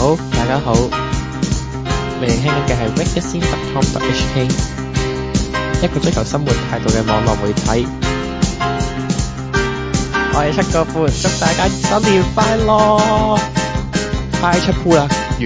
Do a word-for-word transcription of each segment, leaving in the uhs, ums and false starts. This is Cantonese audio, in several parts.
好，大家好。你哋聽緊嘅係 wake 一仙 dot com dot h k， 一個追求生活態度嘅網絡媒體。我係七個半，祝大家新年快樂！快出鋪啦，完。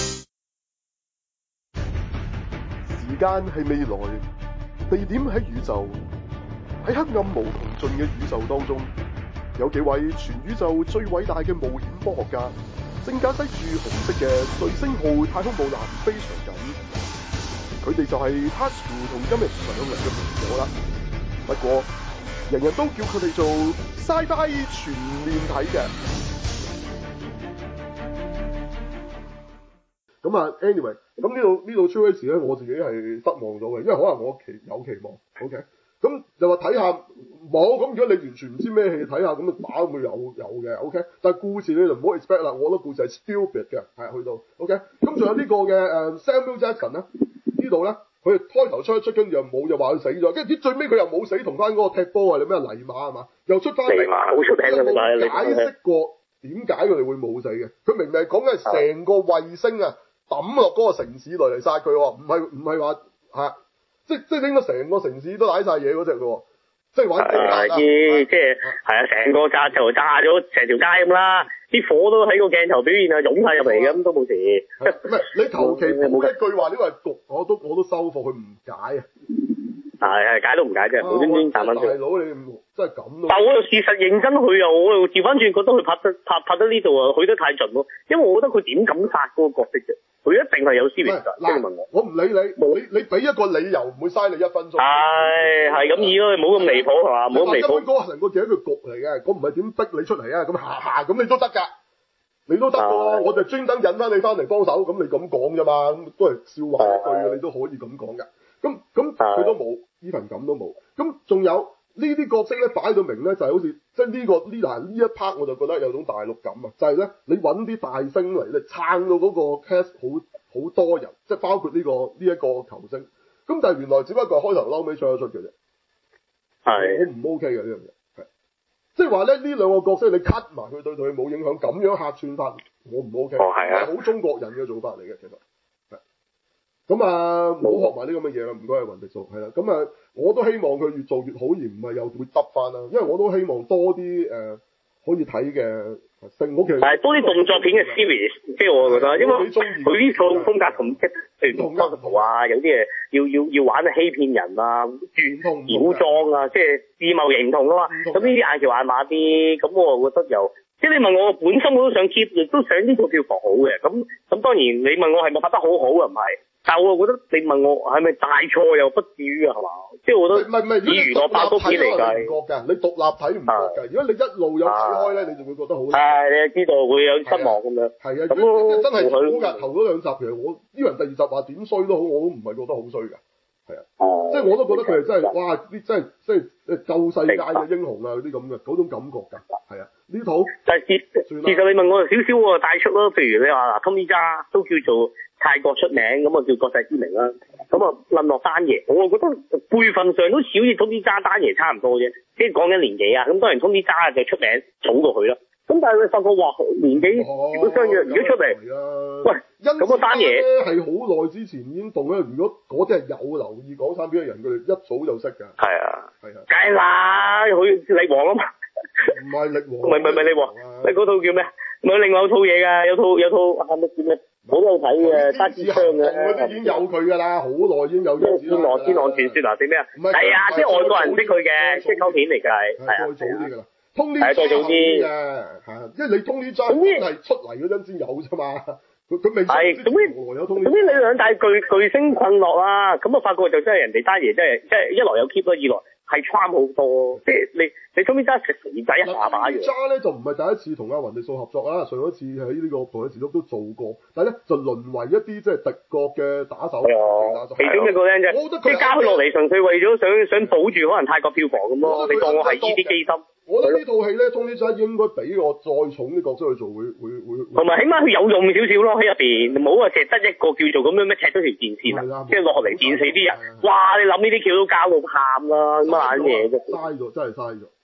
時間係未來，地點喺宇宙，喺黑暗無窮盡嘅宇宙當中，有幾位全宇宙最偉大嘅冒險科學家，正駕駛住紅色嘅瑞星號太空母艦飛翔緊。佢哋就係 Tasuku 同今日上嚟嘅朋友啦。不過，人人都叫佢哋做 Sci-Fi 全面睇嘅。咁啊 ，anyway，咁呢度呢度 True X 咧，我自己係失望咗嘅，因為可能我期有期望 ，OK，咁就話睇下冇，咁如果你完全唔知咩戲睇下，咁啊打會有有嘅 ，OK，但係故事你就唔好 expect 啦，我覺得故事係 stupid 嘅，係去到 ，OK，咁仲有呢個嘅誒、uh, Samuel Jackson 咧，呢度咧佢開頭出一出跟住又冇，又話佢死咗，跟住最尾佢又冇死，同翻嗰個踢波啊，你咩泥馬係嘛，又出翻嚟， 泥馬好出名嘅，但係你解釋過點解佢哋會冇死嘅？佢明明係講緊係成個衛星啊！抌落嗰個城市度嚟殺佢喎，唔係唔係話係，即即應該成個城市都瀨晒嘢嗰隻嘅喎，即係玩炸彈， 即係係啊，成個炸就炸咗成條街咁啦，啲火都喺個鏡頭表現啊，湧晒入嚟咁都冇事。 唔係你求其冇一句話呢個係局，我都我都收貨，佢唔解啊。 係係解都唔解啫，無端端彈翻出嚟。 大佬你真係咁咯。 但係我又事實認真去啊，我又調翻轉覺得佢拍得拍拍得呢度啊，去得太盡咯，因為我覺得佢點敢殺嗰個角色啫？佢一定係有私人㗎，即係問我。 我唔理你，你你俾一個理由唔會嘥你一分鐘。 係係咁意咯，冇咁離譜係嘛，冇咁離譜。 根本嗰個成個就係一個局嚟嘅，我唔係點逼你出嚟啊，咁下下咁你都得㗎，你都得喎，我就專登引翻你翻嚟幫手，咁你咁講啫嘛，咁都係笑話一句嘅，你都可以咁講㗎。咁咁佢都冇，呢份感都冇。咁仲有呢啲角色咧擺到明咧，就係好似即係呢個呢嗱呢一 part 我就覺得有種大陸感啊，就係咧你揾啲大星嚟咧撐到嗰個 cast 好好多人，即係包括呢個呢一個球星。咁但係原來只不過係開頭嬲尾唱得出嘅啫。係。我唔 OK 嘅呢樣嘢。係。即係話咧呢兩個角色你 cut 埋佢對佢冇影響，咁樣客串法我唔 OK。 哦係啊。 好中國人嘅做法嚟嘅其實。咁啊，唔好學埋呢咁嘅嘢啦，唔該係雲迪素，係啦，咁啊，我都希望佢越做越好，而唔係又會得翻啦，因為我都希望多啲誒、呃、可以睇嘅星，我其實係多啲動作片嘅 series，即係我覺得，因為佢呢套風格同即係譬如《Ghost》啊，有啲嘢要要要玩欺騙人啊，轉妖裝啊，即係字幕型唔同啊嘛，咁呢啲硬橋硬馬啲，咁我覺得又。即係你問我本身我都想 keep，亦都想呢套票房好嘅。咁咁當然你問我係咪拍得好好啊？唔係，但係我覺得你問我係咪大錯又不至於係嘛？即係我覺得唔係唔係，以娛樂爆谷片嚟計，唔覺㗎。你獨立睇唔覺㗎。如果你一路有睇開咧，你就會覺得好。係，你係知道會有失望咁樣。係啊，咁真係好㗎。頭嗰兩集其實我呢人第二集話點衰都好，我都唔係覺得好衰㗎。係啊，即係我都覺得佢係真係哇！啲真係即係救世界嘅英雄啊，嗰啲咁嘅嗰種感覺㗎。係啊，呢套但係其其實你問我少少喎帶出咯，譬如你話嗱 Tony Jaa 都叫做泰國出名，咁啊叫國際知名啦。咁啊論落丹爺，我覺得輩份上都少似 Tony Jaa 丹爺差唔多啫，即係講緊年紀啊。咁當然 Tony Jaa 就出名早過佢啦。咁但係你發覺話年紀如果相約，如果出嚟，喂，咁啊單嘢係好耐之前已經動啦。如果嗰啲係有留意港產片嘅人，佢哋一早就識㗎。係啊，係啊，梗係啦，佢力王啊嘛。唔係力王，唔係唔係唔係力王，你嗰套叫咩？唔係另外有套嘢㗎，有套有套係咪叫咩？好好睇嘅，揸支槍嘅。嗰啲已經有佢㗎啦，好耐已經有。天狼天狼傳說嗱，定咩啊？係啊，即係外國人識佢嘅，即係溝片嚟㗎係。係啊，再早啲㗎啦。Tony Jaa 再早啲嘅，係，因為你 Tony Jaa 係出嚟嗰陣先有啫嘛，佢佢未係，總之總之你兩大巨巨星困落啦，咁啊發覺就真係人哋單爺真係，即係一來有 keep 啦，二來係 charm 好多，即係你你 Tony Jaa 食肥仔一下把嘢。Tony Jaa 咧就唔係第一次同阿雲迪素合作啦，上一次喺呢個同一時都都做過，但係咧就淪為一啲即係敵國嘅打手。係啊，其中一個咧啫，即係加佢落嚟純粹為咗想想保住可能泰國票房咁咯，你當我係呢啲機心。我覺得呢套戲咧，Tony Jaa應該俾我再重啲角色去做，會會會。同埋起碼佢有用少少咯喺入邊，冇話淨係得一個叫做咁樣咩踢咗條電線啊，即係落嚟電死啲人。哇！你諗呢啲橋都交到喊啦，咁乜嘢啫？嘥咗，真係嘥咗。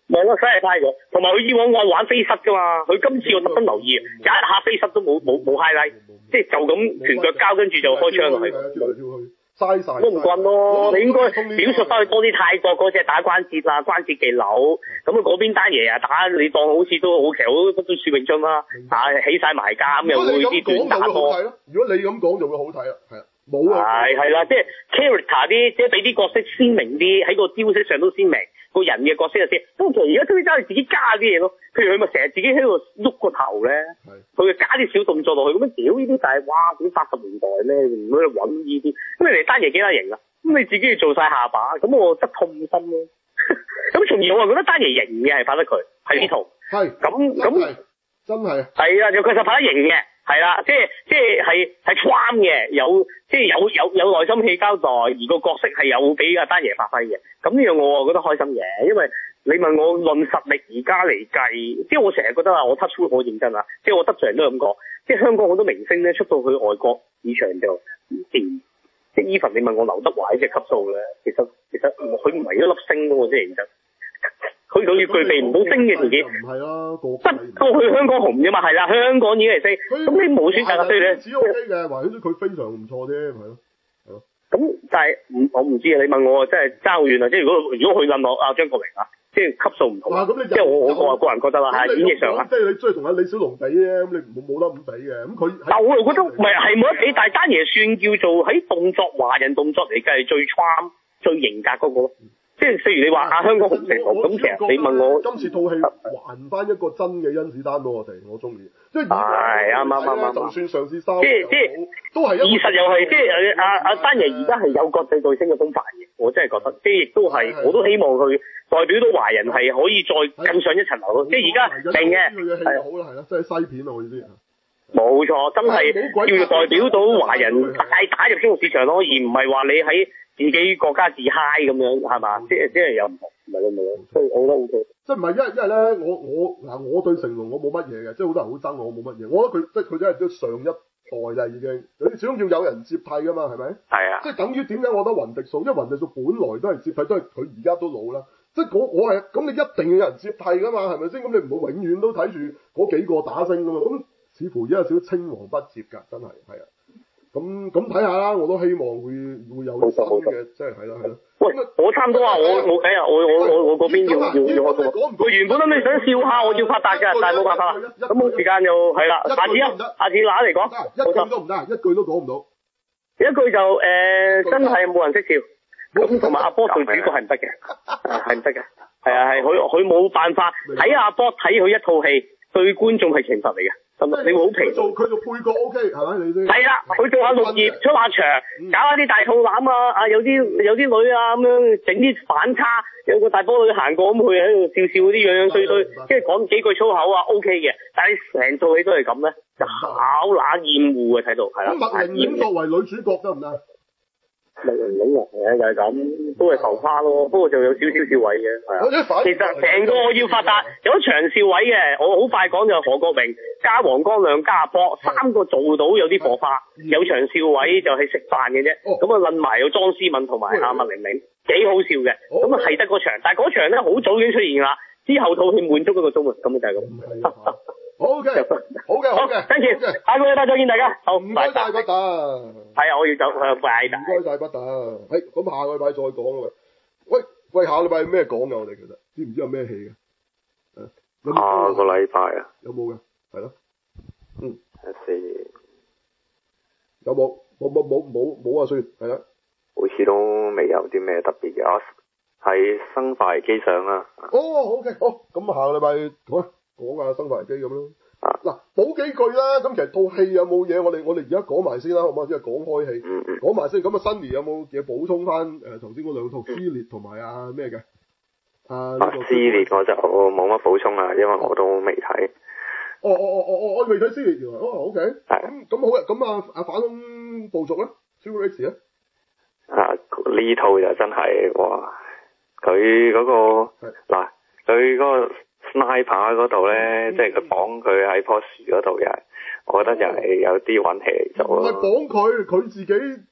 冇啊，真係派咗。同埋佢以往我玩飛膝噶嘛，佢今次我特登留意，有一下飛膝都冇冇冇 highlight，即係就咁拳腳交，跟住就開槍落去。 嘥晒。 都唔慣咯，你應該表述翻去多啲泰國嗰隻打關節啊，關節技扭，咁啊嗰邊單爺啊打你當好似都好，其實好都算詠春啦，打起晒埋家咁又會啲短打波。 如果你咁講就會好睇啦，係啊。冇啊， 係係啦，即係 character 啲，即係俾啲角色鮮明啲，喺個招式上都鮮明，個人嘅角色就先。咁其實而家都真係自己加啲嘢咯，譬如佢咪成日自己喺度喐個頭咧，佢就加啲小動作落去，咁樣屌呢啲就係哇，點八十年代咧，唔喺度揾呢啲，咁你哋單嘢幾得型啊？咁你自己要做晒下巴，咁我覺得痛心咯。咁從而我係覺得單嘢型嘅係拍得佢，係呢套。係。咁咁真係。係啊，就確實拍得型嘅。係啦，即係即係係係 charm 嘅，有即係有有有內心戲交代，而個角色係有俾阿丹爺發揮嘅。咁呢樣我覺得開心嘅，因為你問我論實力而家嚟計，即係我成日覺得啊，我 touch wood 我認真啊，即係我得罪人都係咁講，即係香港好多明星咧出到去外國市場就唔掂，即係 even 你問我劉德華呢隻級數咧，其實其實佢唔係一粒星咯，即係認真。佢佢要具備唔到星嘅條件，唔係啦，過過去香港紅啫嘛，係啦，香港已經係星，咁你冇選擇啦，所以咧，只 O K 嘅，華曉佢非常唔錯啫，係咯，係咯。咁但係唔我唔知啊，你問我真係爭好遠啊，即係如果如果佢諗我阿張國榮啊，即係級數唔同，即係我我個個人覺得啦，係演繹上啊，即係你中意同阿李小龍比咧，咁你冇冇得咁比嘅，咁佢。但我又覺得唔係係冇得比，但係單爺算叫做喺動作華人動作嚟計係最 charm 最型格嗰個咯。即係，譬如你話啊，香港紅成紅咁，其實你問我今次套戲還翻一個真嘅甄子丹俾我哋，我中意。即係係啱啱啱啱，就算上次三，即係即係都係。現實又係即係阿阿丹爺而家係有國際巨星嘅風範嘅，我真係覺得，即係亦都係，我都希望佢代表到華人係可以再更上一層樓咯。即係而家定嘅係好啦，係啦，即係西片啊，我意思。冇錯，真係要代表到華人大打入中國市場咯，而唔係話你喺自己國家自嗨咁樣，係嘛？即係即係又唔同，唔係咁樣，所以我覺得 O K。即係唔係因為因為咧，我我嗱我對成龍我冇乜嘢嘅，即係好多人好憎我，我冇乜嘢。我覺得佢即係佢真係都上一代啦已經，你始終要有人接替噶嘛，係咪？係啊。即係等於點解我覺得雲迪素，因為雲迪素本來都係接替，都係佢而家都老啦。即係我我係咁，你一定要有人接替噶嘛，係咪先？咁你唔會永遠都睇住嗰幾個打星噶嘛？咁似乎而家有少少青黃不接㗎，真係係啊。咁咁睇下啦，我都希望會會有新嘅，即係係啦係啦。喂，我差唔多啊，我我睇下，我我我我嗰邊要要要我做。我原本都未想笑下，我要發達㗎，但係冇辦法啦。咁冇時間又係啦，下次啊，下次拿嚟講。一句都唔得，一句都講唔到。一句就誒，真係冇人識笑。咁同埋阿波做主角係唔得嘅，係唔得嘅。係啊係，佢佢冇辦法睇阿波睇佢一套戲，對觀眾係懲罰嚟嘅。咁你會好疲。做佢做配角 O K 係咪？你先。係啦，佢做下綠葉出下場，搞下啲大肚腩啊！啊有啲有啲女啊咁樣整啲反差，有個大波女行過咁，佢喺度笑笑嗰啲樣樣衰衰，即係講幾句粗口啊 O K 嘅。但係成套戲都係咁咧，就好乸厭惡嘅睇到係啦。咁麥玲玲作為女主角得唔得？麥玲玲啊，係啊，就係咁，都係浮誇咯。不過就有少少笑位嘅，係啊。其實成個我要發達有一場笑位嘅，我好快講就何國榮加黃光亮加阿波三個做到有啲火花，有場笑位就係食飯嘅啫。咁啊論埋有莊思敏同埋阿麥玲玲，幾好笑嘅。咁啊係得嗰場，但係嗰場咧好早已經出現啦。之後套戲滿足一個鐘啊，咁就係咁。好嘅，好嘅，好嘅，跟住下個禮拜再見大家。好，唔該晒不打。係啊，我要走，係拜拜。唔該晒不打。係咁下個禮拜再講啊。喂喂，下個禮拜有咩講噶？我哋其實知唔知有咩戲嘅？下個禮拜啊？有冇嘅？係咯。嗯。睇先。有冇？冇冇冇冇冇啊！算係啦。好似都未有啲咩特別嘅，係生化危機上啦。哦，好嘅，好。咁下個禮拜好啊。講下生化危機咁咯，嗱補幾句啦，咁其實套戲有冇嘢？我哋我哋而家講埋先啦，好唔好？即係講開戲，講埋先。咁啊，Sunny有冇嘢補充翻？誒、呃，頭先嗰兩套撕裂同埋啊咩嘅？啊，撕裂我就冇乜補充啦，因為我都未睇。哦哦哦哦哦，我未睇撕裂原來，哦 OK。咁咁好啊，咁啊啊反恐部族咧 ，Super X 咧？啊，呢套就真係哇！佢嗰、那個嗱，佢嗰、那個。Sniper 嗰度咧，嗯、即係佢綁佢喺樖樹嗰度，又係，我覺得又係有啲運氣嚟做咯。唔係綁佢，佢自己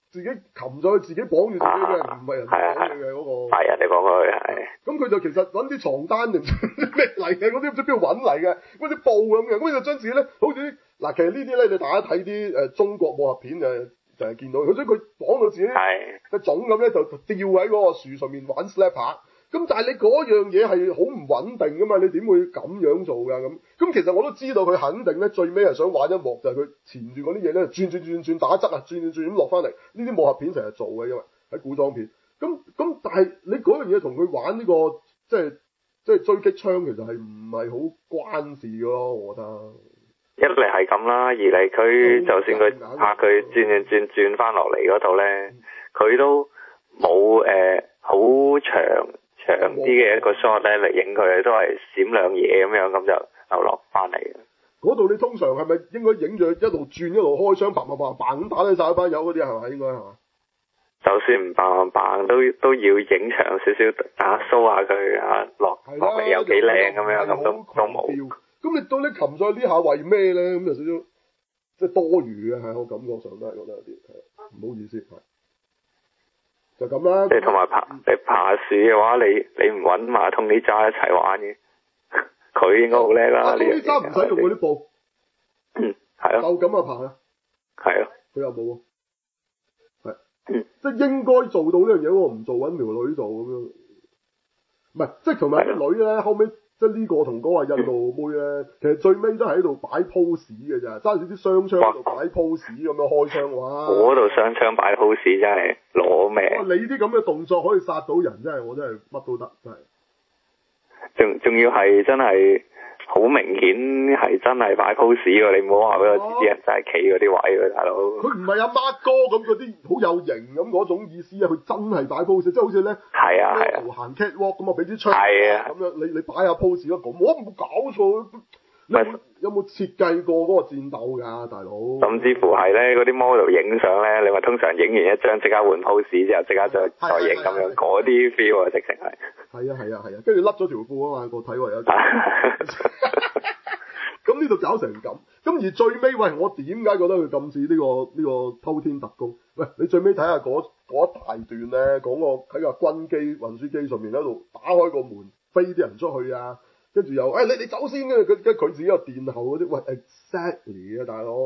自己擒咗佢，自己綁住自己嘅，唔係人哋綁你嘅嗰個。 係人哋綁佢係。 咁佢就其實揾啲床單定咩嚟嘅？嗰啲唔知邊度揾嚟嘅，嗰啲布咁嘅，咁就將自己咧，好似嗱，其實呢啲咧，你大家睇啲誒中國武俠片就就係見到，佢將佢綁到自己嘅種咁咧，就吊喺嗰個樹上面玩 slapper。咁但係你嗰樣嘢係好唔穩定噶嘛？你點會咁樣做㗎？咁咁其實我都知道佢肯定咧，最尾係想玩一幕就係佢纏住嗰啲嘢咧，轉轉轉轉打側啊，轉轉轉咁落翻嚟。呢啲武俠片成日做嘅，因為喺古裝片。咁咁但係你嗰樣嘢同佢玩呢個即係即係追擊槍，其實係唔係好關事㗎咯？我覺得。 一嚟係咁啦，二嚟佢就算佢拍佢轉轉轉轉翻落嚟嗰度咧，佢、嗯、都冇誒好長。長啲嘅一個 shot 咧嚟影佢，都係閃兩嘢咁樣，咁就流落翻嚟嘅。嗰度你通常係咪應該影住一路轉一路開槍，砰砰砰砰咁打低晒一班友嗰啲係咪應該係嘛？ 就算唔砰砰砰都都要影長少少，打 show 下佢啊落落嚟有幾靚咁樣，咁都都冇。 咁你到你擒上呢下為咩咧？咁有少少即係多餘嘅，係我感覺上都係覺得有啲唔好意思。就咁啦。 你同埋爬你爬樹嘅話，你你唔揾馬通呢渣一齊玩嘅，佢應該好叻啦。 馬通呢渣唔使用嗰啲布。 嗯，係咯。 就咁啊爬啊。 係咯。 佢又冇啊。係。嗯。即係應該做到呢樣嘢，我唔做揾條女做咁樣。唔係，即係同埋啲女咧，後尾。即係呢個同嗰個印度妹咧，其實最尾都係喺度擺 pose 嘅咋，揸住啲雙槍喺度擺 pose 咁樣開槍哇！ 嗰度雙槍擺 pose 真係攞命。 你啲咁嘅動作可以殺到人，真係我真係乜都得，真係。 仲仲要係真係好明顯係真係擺 pose 喎，你唔好話俾我知啲人就係企嗰啲位喎，大佬。佢唔係阿 Mark 哥咁嗰啲好有型咁嗰種意思啊，佢真係擺 pose，即係好似咧， 係啊係啊， 行 catwalk 咁啊，俾支槍， 係啊， 咁樣你你擺下 pose 咯，咁我冇搞錯，你有冇設計過嗰個戰鬥㗎，大佬？甚至乎係咧，嗰啲 model 影相咧，你話通常影完一張即刻換 pose 之後，即刻再再影咁樣，嗰啲 feel 啊，直情係。係啊係啊係啊，跟住甩咗條褲啊嘛，個體位有。咁呢度搞成咁，咁而最尾喂，我點解覺得佢咁似呢個呢個偷天特工？喂，你最尾睇下嗰一大段咧，講個喺個軍機運輸機上面喺度打開個門，飛啲人出去啊，跟住又誒、哎、你你走先嘅，佢佢自己有殿後嗰啲，喂 exactly 啊大佬，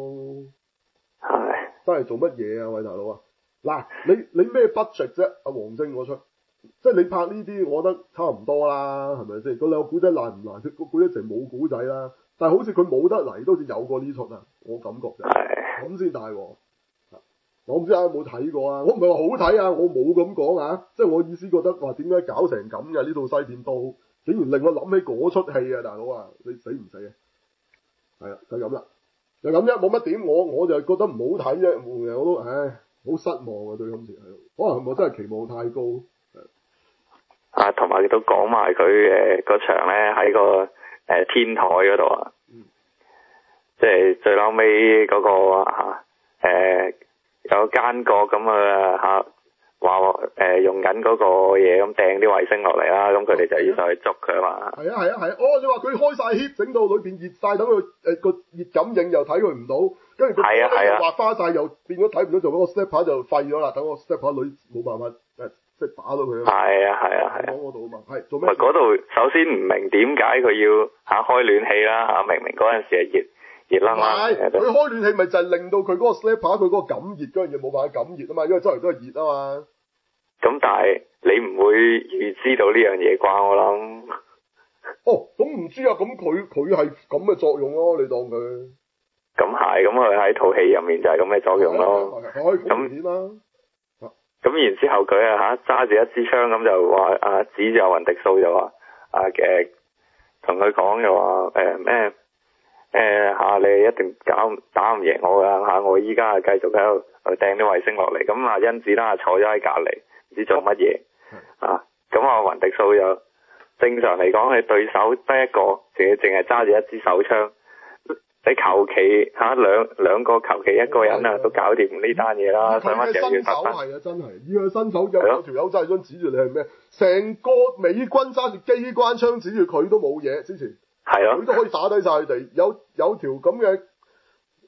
係真係做乜嘢啊喂大佬啊？嗱，你你咩 budget 啫？阿黃晶嗰出，即係你拍呢啲，我覺得差唔多啦，係咪先？嗰兩個古仔爛唔爛？佢個古仔成冇古仔啦。但係好似佢冇得嚟，都好似有過呢出啊！我感覺就係咁先大鑊。我唔知大家有冇睇過啊？我唔係話好睇啊，我冇咁講啊。即係我意思覺得話點解搞成咁嘅呢套西片都，竟然令我諗起嗰出戲啊！大佬啊，你死唔死啊？係啊，就咁啦，就咁啫，冇乜點。我我就覺得唔好睇啫，我都唉好失望啊！對今次係，可能我真係期望太高。 啊，同埋亦都講埋佢誒個場咧喺個。誒天台嗰度啊，嗯、即係最後尾嗰個嚇誒有奸角咁啊嚇話誒用緊嗰個嘢咁掟啲衛星落嚟啦，咁佢哋就要上去捉佢啊嘛。係啊係啊係啊！哦，你話佢開晒 heat 整到裏邊熱晒，等佢誒個熱感應又睇佢唔到，跟住佢又滑花晒，又變咗睇唔到，做嗰個 stepper 就廢咗啦。等個 stepper 女冇辦法誒。即係打到佢啊！係啊係啊係啊！嗰度啊嘛，係做咩？嗰度首先唔明點解佢要嚇開暖氣啦嚇，明明嗰陣時係熱熱啦嘛。係，佢開暖氣咪就係令到佢嗰個 slapper 佢嗰個感熱嗰樣嘢冇辦法感熱啊嘛，因為周圍都係熱啊嘛。咁但係你唔會預知到呢樣嘢啩？我諗。哦，咁唔知啊，咁佢佢係咁嘅作用咯，你當佢。咁係，咁佢喺套戲入面就係咁嘅作用咯。咁。咁然之後佢啊嚇揸住一支槍咁就話啊指住阿雲迪素就話啊嘅同佢講就話誒咩誒嚇你一定搞打唔贏我㗎嚇，我依家係繼續喺度掟啲衛星落嚟。咁啊甄子丹坐咗喺隔離唔知做乜嘢啊，咁啊雲迪素又正常嚟講係對手得一個，淨係淨係揸住一支手槍。你求其嚇兩兩個求其一個人啊，都搞掂呢單嘢啦！想乜又要特登？係啊，真係要佢新手有有條友真係想指住你係咩？成個美軍揸住機關槍指住佢都冇嘢，之前係啊，佢都可以打低晒佢哋。有有條咁嘅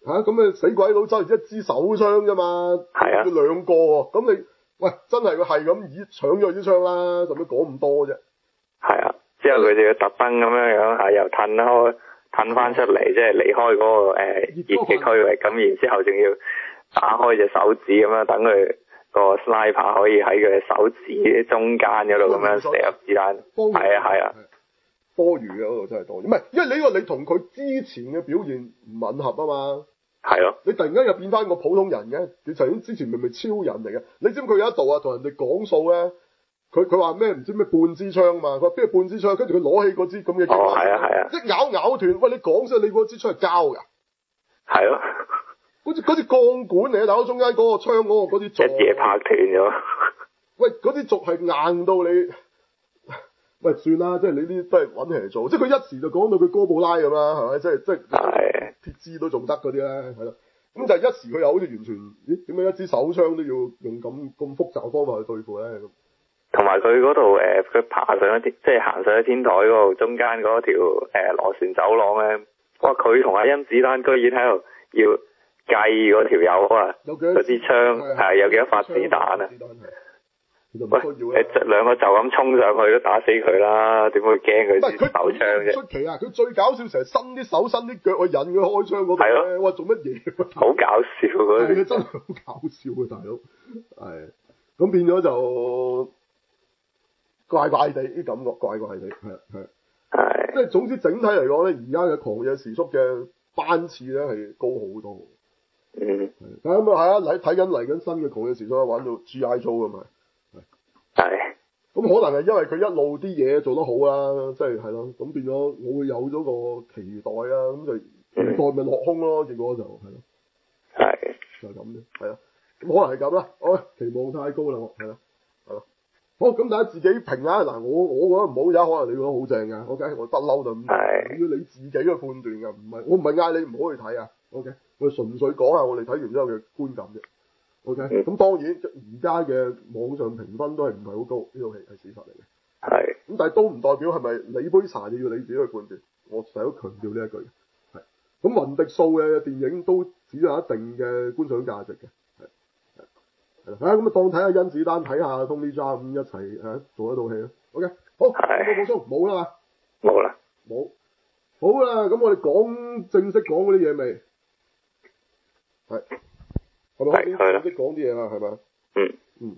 吓咁你死鬼佬揸住一支手槍啫嘛， 係啊， 要兩個喎，咁你喂真係佢係咁以搶咗支槍啦，做咩講咁多啫？ 係啊，之後佢就要特登咁樣樣係又褪開褪翻出嚟，即係離開嗰、那個誒熱嘅區域，咁然之後仲要打開隻手指咁樣，等佢個 sniper 可以喺佢嘅手指中間嗰度咁樣射入子彈。係啊係啊， 多餘嘅嗰度真係多餘，唔係，因為你呢個你同佢之前嘅表現唔吻合啊嘛。 係咯， 你突然間又變翻個普通人嘅，你曾經之前明明超人嚟嘅，你知唔知佢有一度啊同人哋講數咧？佢佢話咩唔知咩半支槍嘛？佢話邊係半支槍？跟住佢攞起嗰支咁嘅嘢， 哦係啊係啊， 一咬咬斷。喂，你講聲，你嗰支槍係膠㗎？係咯， 好似嗰支鋼管嚟，大佬中間嗰個槍嗰個嗰啲軸一嘢拍斷咗。 喂，嗰啲軸係硬到你，喂算啦，即係你呢啲都係揾嚟做，即係佢一時就講到佢哥布拉咁啦，係咪？即係即係鐵枝都仲得嗰啲咧，係咯。咁就一時佢又好似完全，咦？點解一支手槍都要用咁咁複雜方法去對付咧？咁同埋佢嗰度誒，佢、呃、爬上一啲，即係行上一天台嗰度中間嗰條誒螺旋走廊咧，哇！佢同阿甄子丹居然喺度要計嗰條友啊，嗰支槍係有幾多發子彈啊？喂，誒兩個就咁衝上去都打死佢啦，點會驚佢支手槍啫？ 出奇啊！佢最搞笑成日伸啲手伸啲腳去引佢開槍嗰度咧，哇！做乜嘢？ 好搞笑嗰啲， 真係好搞笑啊！大佬，係咁變咗就怪怪地啲感覺，怪怪地，係係係，即係總之整體嚟講咧，而家嘅狂野時速嘅班次咧係高好多。 嗯， 係咁啊，係啊，嚟睇緊嚟緊新嘅狂野時速，玩到 G I Joe 啊嘛。 係， 咁可能係因為佢一路啲嘢做得好啦，即係係咯，咁變咗我會有咗個期待啦，咁就期待咪落空咯，結果就係咯， 係， 就係咁啫，係啊，咁可能係咁啦，好，期望太高啦，我係咯，係咯，好，咁大家自己評下，嗱，我我覺得唔好啫，可能你覺得好正噶 ，OK，我不嬲就咁，要你自己嘅判斷噶，唔係我唔係嗌你唔好去睇啊 ，OK，我純粹講下我哋睇完之後嘅觀感啫。OK，咁、嗯、當然而家嘅網上評分都係唔係好高，呢套戲係事實嚟嘅。 係。咁但係都唔代表係咪你杯茶就要你自己去判斷，我成日都強調呢一句。係。咁雲迪素嘅電影都只有一定嘅觀賞價值嘅。係。係。係啦，咁啊當睇下甄子丹，睇下 Tony Jaa 咁一齊嚇做一套戲咯。OK，好。係。有冇補充？冇啦嘛。 冇啦。 冇。好啦，咁我哋講正式講嗰啲嘢未？係。係咪開始識講啲嘢啦？係咪？ 嗯嗯。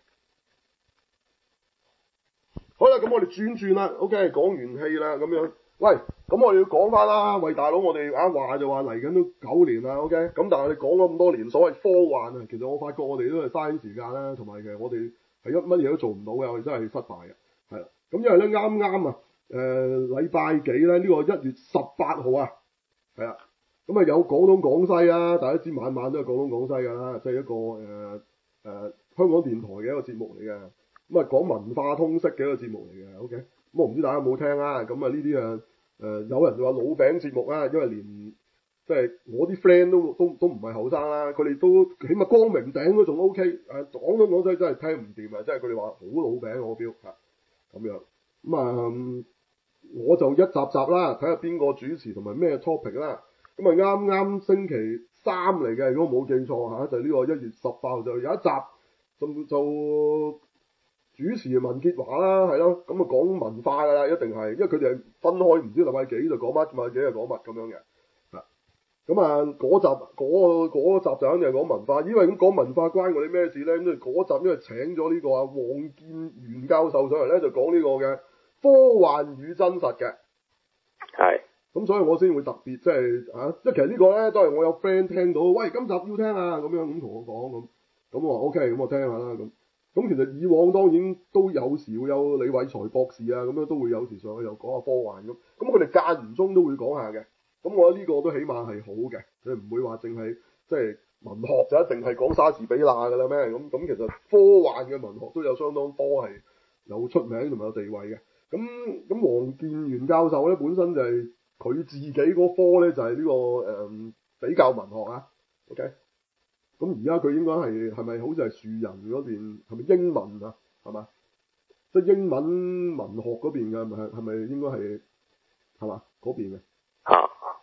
好啦，咁我哋轉轉啦。OK，講完戲啦，咁樣。喂，咁我哋要講翻啦。喂，大佬，我哋啊話就話嚟緊都九年啦。OK，咁但係我哋講咗咁多年所謂科幻啊，其實我發覺我哋都係嘥時間啦，同埋其實我哋係一乜嘢都做唔到嘅，我哋真係失敗嘅。係啦，咁因為咧啱啱啊，誒禮拜幾咧？呢、這個一月十八號啊，係啦。咁啊有廣東廣西啦，大家知晚晚都係廣東廣西㗎啦，即係一個誒誒、呃呃、香港電台嘅一個節目嚟嘅，咁啊講文化通識嘅一個節目嚟嘅 ，OK，咁我唔知大家有冇聽啦，咁啊呢啲啊誒有人就話老餅節目啦，因為連即係我啲 friend 都都都唔係後生啦，佢哋都起碼光明頂都仲 OK，誒廣東廣西真係聽唔掂啊，即係佢哋話好老餅我標嚇咁樣，咁啊我就一集集啦，睇下邊個主持同埋咩 topic 啦。咁啊啱啱星期三嚟嘅，如果冇記錯嚇，就呢、是、個一月十八號就有一集，就就主持文潔華啦，係咯，咁啊講文化㗎啦，一定係，因為佢哋係分開，唔知禮拜幾就講乜，禮拜幾就講乜咁樣嘅，啊，咁啊嗰集嗰、那個、集就肯定係講文化，因為咁講文化關我哋咩事咧？咁嗰集因為請咗呢個啊黃建元教授上嚟咧，就講呢個嘅科幻與真實嘅，係。咁所以我先會特別即係嚇，即係其實呢個咧都係我有 friend 聽到，喂今集要聽啊咁樣咁同我講咁，咁我話 OK，咁我聽下啦咁。咁其實以往當然都有時會有李偉才博士啊咁樣都會有時上去又講下科幻咁，咁佢哋間唔中都會講下嘅。咁我覺得呢個都起碼係好嘅，你唔會話淨係即係文學就一定係講莎士比亞㗎啦咩？咁咁其實科幻嘅文學都有相當多係有出名同埋有地位嘅。咁咁黃建元教授咧本身就係、是。佢自己嗰科咧就係、是、呢、這個誒、嗯、比較文學啊 ，OK，咁而家佢應該係係咪好似係樹人嗰邊係咪英文啊？係嘛？即係英文文學嗰邊嘅係咪係咪應該係係嘛嗰邊嘅？啊，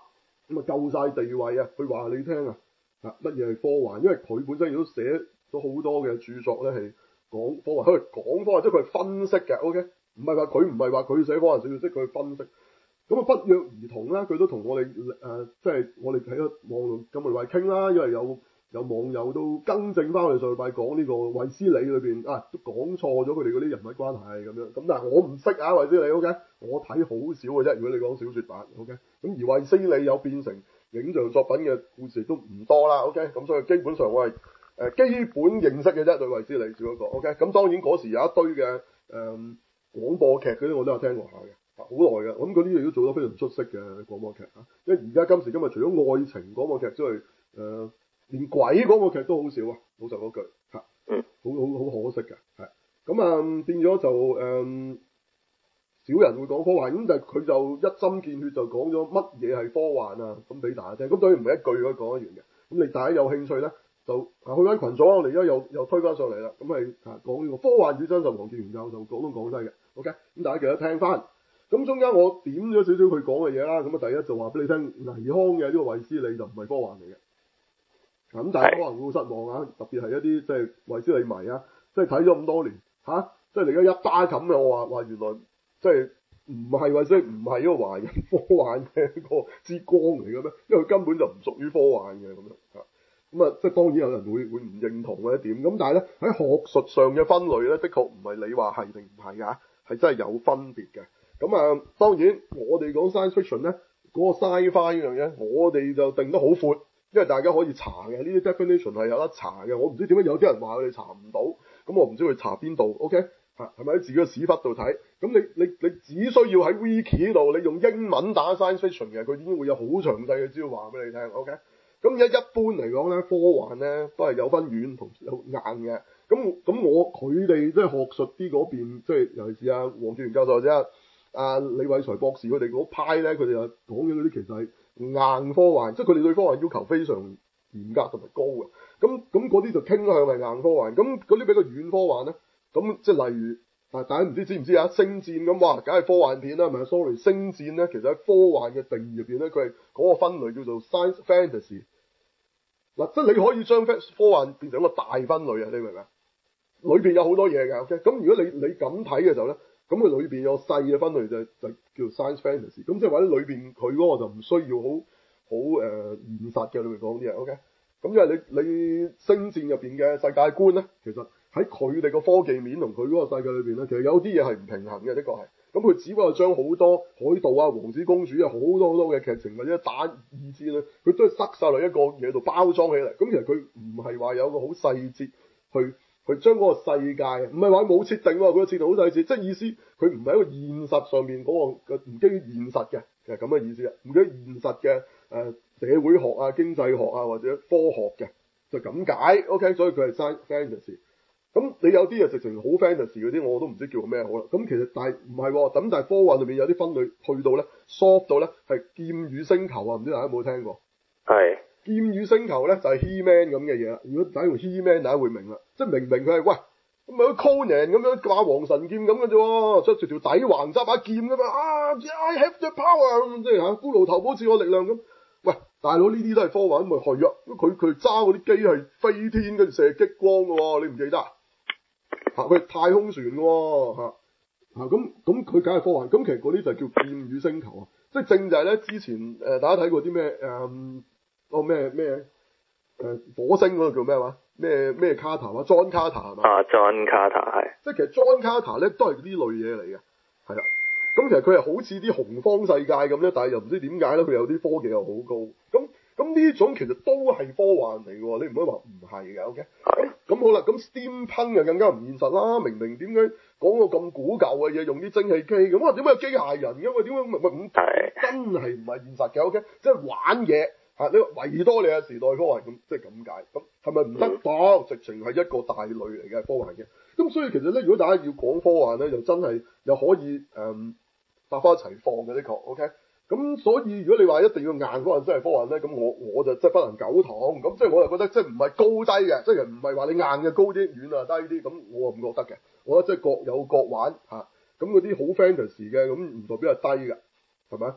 咁啊夠晒地位啊，佢話你聽啊，啊乜嘢係科幻？因為佢本身亦都寫咗好多嘅著作咧，係講科幻，佢係講科幻，即係佢係分析嘅。O K，唔係話佢唔係話佢寫科幻小說，即係佢分析。咁啊不約而同啦，佢都同我哋誒、呃，即係我哋喺個網度咁嚟傾啦，因為有有網友都更正翻我哋上禮拜講呢個衛斯理裏邊啊，都講錯咗佢哋嗰啲人物關係咁樣。咁但係我唔識啊衛斯理 O K，我睇好少嘅啫。如果你講小說版 O K，咁而衛斯理有變成影像作品嘅故事都唔多啦。O K，咁所以基本上我係誒、呃、基本認識嘅啫對衛斯理少一個。O K，咁當然嗰時有一堆嘅誒廣播劇嗰啲我都有聽過下嘅。好耐嘅，咁嗰啲亦都做得非常出色嘅廣播劇啊！因為而家今時今日除咗愛情廣播劇之外，誒、呃、連鬼廣播劇都好少啊！老實嗰句嚇，嗯，好好好可惜嘅，係咁啊變咗就誒、嗯、少人會講科幻，咁但係佢就一針見血就講咗乜嘢係科幻啊，咁俾大家聽。咁當然唔係一句可以講得完嘅，咁你大家有興趣咧，就啊去翻群組，我哋而家又又推翻上嚟啦。咁係啊講呢個科幻與真實，黃建元教授講東講西嘅 ，OK，咁大家記得聽翻。咁中間我點咗少少佢講嘅嘢啦，咁啊第一就話俾你聽，倪匡嘅呢個衛斯理就唔係科幻嚟嘅，咁大家可能會好失望啊，特別係一啲即係衛斯理迷啊，即係睇咗咁多年嚇，即係你而家一巴冚嘅，我話話原來即係唔係衛斯理唔係一個華人科幻嘅一個之光嚟嘅咩？因為佢根本就唔屬於科幻嘅咁樣嚇，咁啊即係當然有人會會唔認同或者點，咁但係咧喺學術上嘅分類咧，的確唔係你話係定唔係㗎，係真係有分別嘅。咁啊，當然我哋講 science fiction 咧，嗰、那個 sci-fi 呢樣嘢，我哋就定得好闊，因為大家可以查嘅，呢啲 definition 係有得查嘅。我唔知點解有啲人話佢哋查唔到，咁我唔知佢查邊度。OK，嚇係咪喺自己嘅屎忽度睇？咁你你你只需要喺 wiki 度，你用英文打 science fiction 嘅，佢已經會有好詳細嘅資料話俾你聽。OK，咁一一般嚟講咧，科幻咧都係有分軟同有硬嘅。咁咁我佢哋即係學術啲嗰邊，即係尤其是阿黃建元教授啫。啊，李偉才博士佢哋嗰派咧，佢哋又講嘅嗰啲其實係硬科幻，即係佢哋對科幻要求非常嚴格同埋高嘅。咁咁嗰啲就傾向係硬科幻。咁嗰啲比較軟科幻咧，咁即係例如啊，大家唔知知唔知啊？星戰咁話，梗係科幻片啦，係咪 sorry，星戰咧其實喺科幻嘅定義入邊咧，佢係嗰個分類叫做 science fantasy。嗱，即係你可以將科幻變成一個大分類啊，你明唔明啊？裏邊有好多嘢嘅 ，OK。咁如果你你咁睇嘅時候咧。咁佢裏邊有細嘅分類就就叫 science fantasy，咁即係話咧裏邊佢嗰個就唔需要好好誒現實嘅，你會講啲嘢 OK。咁因為你你星戰入邊嘅世界觀咧，其實喺佢哋個科技面同佢嗰個世界裏邊咧，其實有啲嘢係唔平衡嘅，的確係。咁佢只不過將好多海盜啊、王子公主啊好多好多嘅劇情或者打二戰咧，佢都係塞晒落一個嘢度包裝起嚟。咁其實佢唔係話有個好細節去。佢將嗰個世界，唔係話冇設定喎，佢個設定好細節，即係意思佢唔係一個現實上面嗰、嗰個唔基於現實嘅，其實咁嘅意思啊，唔基於現實嘅誒、呃、社會學啊、經濟學啊或者科學嘅，就咁解 OK，所以佢係 science fantasy。咁你有啲嘢直情好 fantasy 嗰啲，我都唔知叫咩好啦。咁其實但係唔係喎，咁但係科幻裏面有啲分類去到咧 soft 到咧係劍與星球啊，唔知大家有冇聽過？係。劍與星球咧就係、是、He-Man 咁嘅嘢啦。如果睇用 He-Man 大家會明啦，即係明明佢係喂咁咪好似 Conan 咁樣霸王神劍咁嘅啫，出條底橫揸把劍噶嘛啊 I have the power 咁即係嚇骷髏頭保持我力量咁。喂，大佬呢啲都係科幻咪係啊？佢佢揸嗰啲機係飛天跟住射激光嘅喎，你唔記得啊？嚇佢太空船嘅喎嚇嚇咁咁佢梗係科幻。咁其實嗰啲就叫劍與星球啊，即係正就係咧之前誒、呃、大家睇過啲咩誒？嗯哦咩咩誒火星嗰個叫咩話咩咩卡塔啊 John Carter 係嘛啊 John Carter 係即係其實 John Carter 咧都係呢類嘢嚟嘅係啦。咁其實佢係好似啲洪荒世界咁咧，但係又唔知點解咧，佢有啲科技又好高。咁咁呢種其實都係科幻嚟嘅，你唔可以話唔係嘅。OK 咁咁好啦，咁 Steampunk 就更加唔現實啦。明明點解講個咁古舊嘅嘢用啲蒸汽機咁啊？點解有機械人？因為點解唔唔真係唔係現實嘅 OK 即係玩嘢。嚇！你話維多利亞時代科幻咁，即係咁解。咁係咪唔得？當直情係一個大類嚟嘅科幻嘅。咁所以其實咧，如果大家要講科幻咧，就真係又可以誒百花齊放嘅，的確。OK。咁所以如果你話一定要硬科幻真係科幻咧，咁我我就真係不能苟同。咁即係我就覺得即係唔係高低嘅，即係唔係話你硬嘅高啲，軟啊低啲。咁我唔覺得嘅。我覺得即係各有各玩嚇。咁嗰啲好 fantasy 嘅咁唔代表係低㗎，係咪？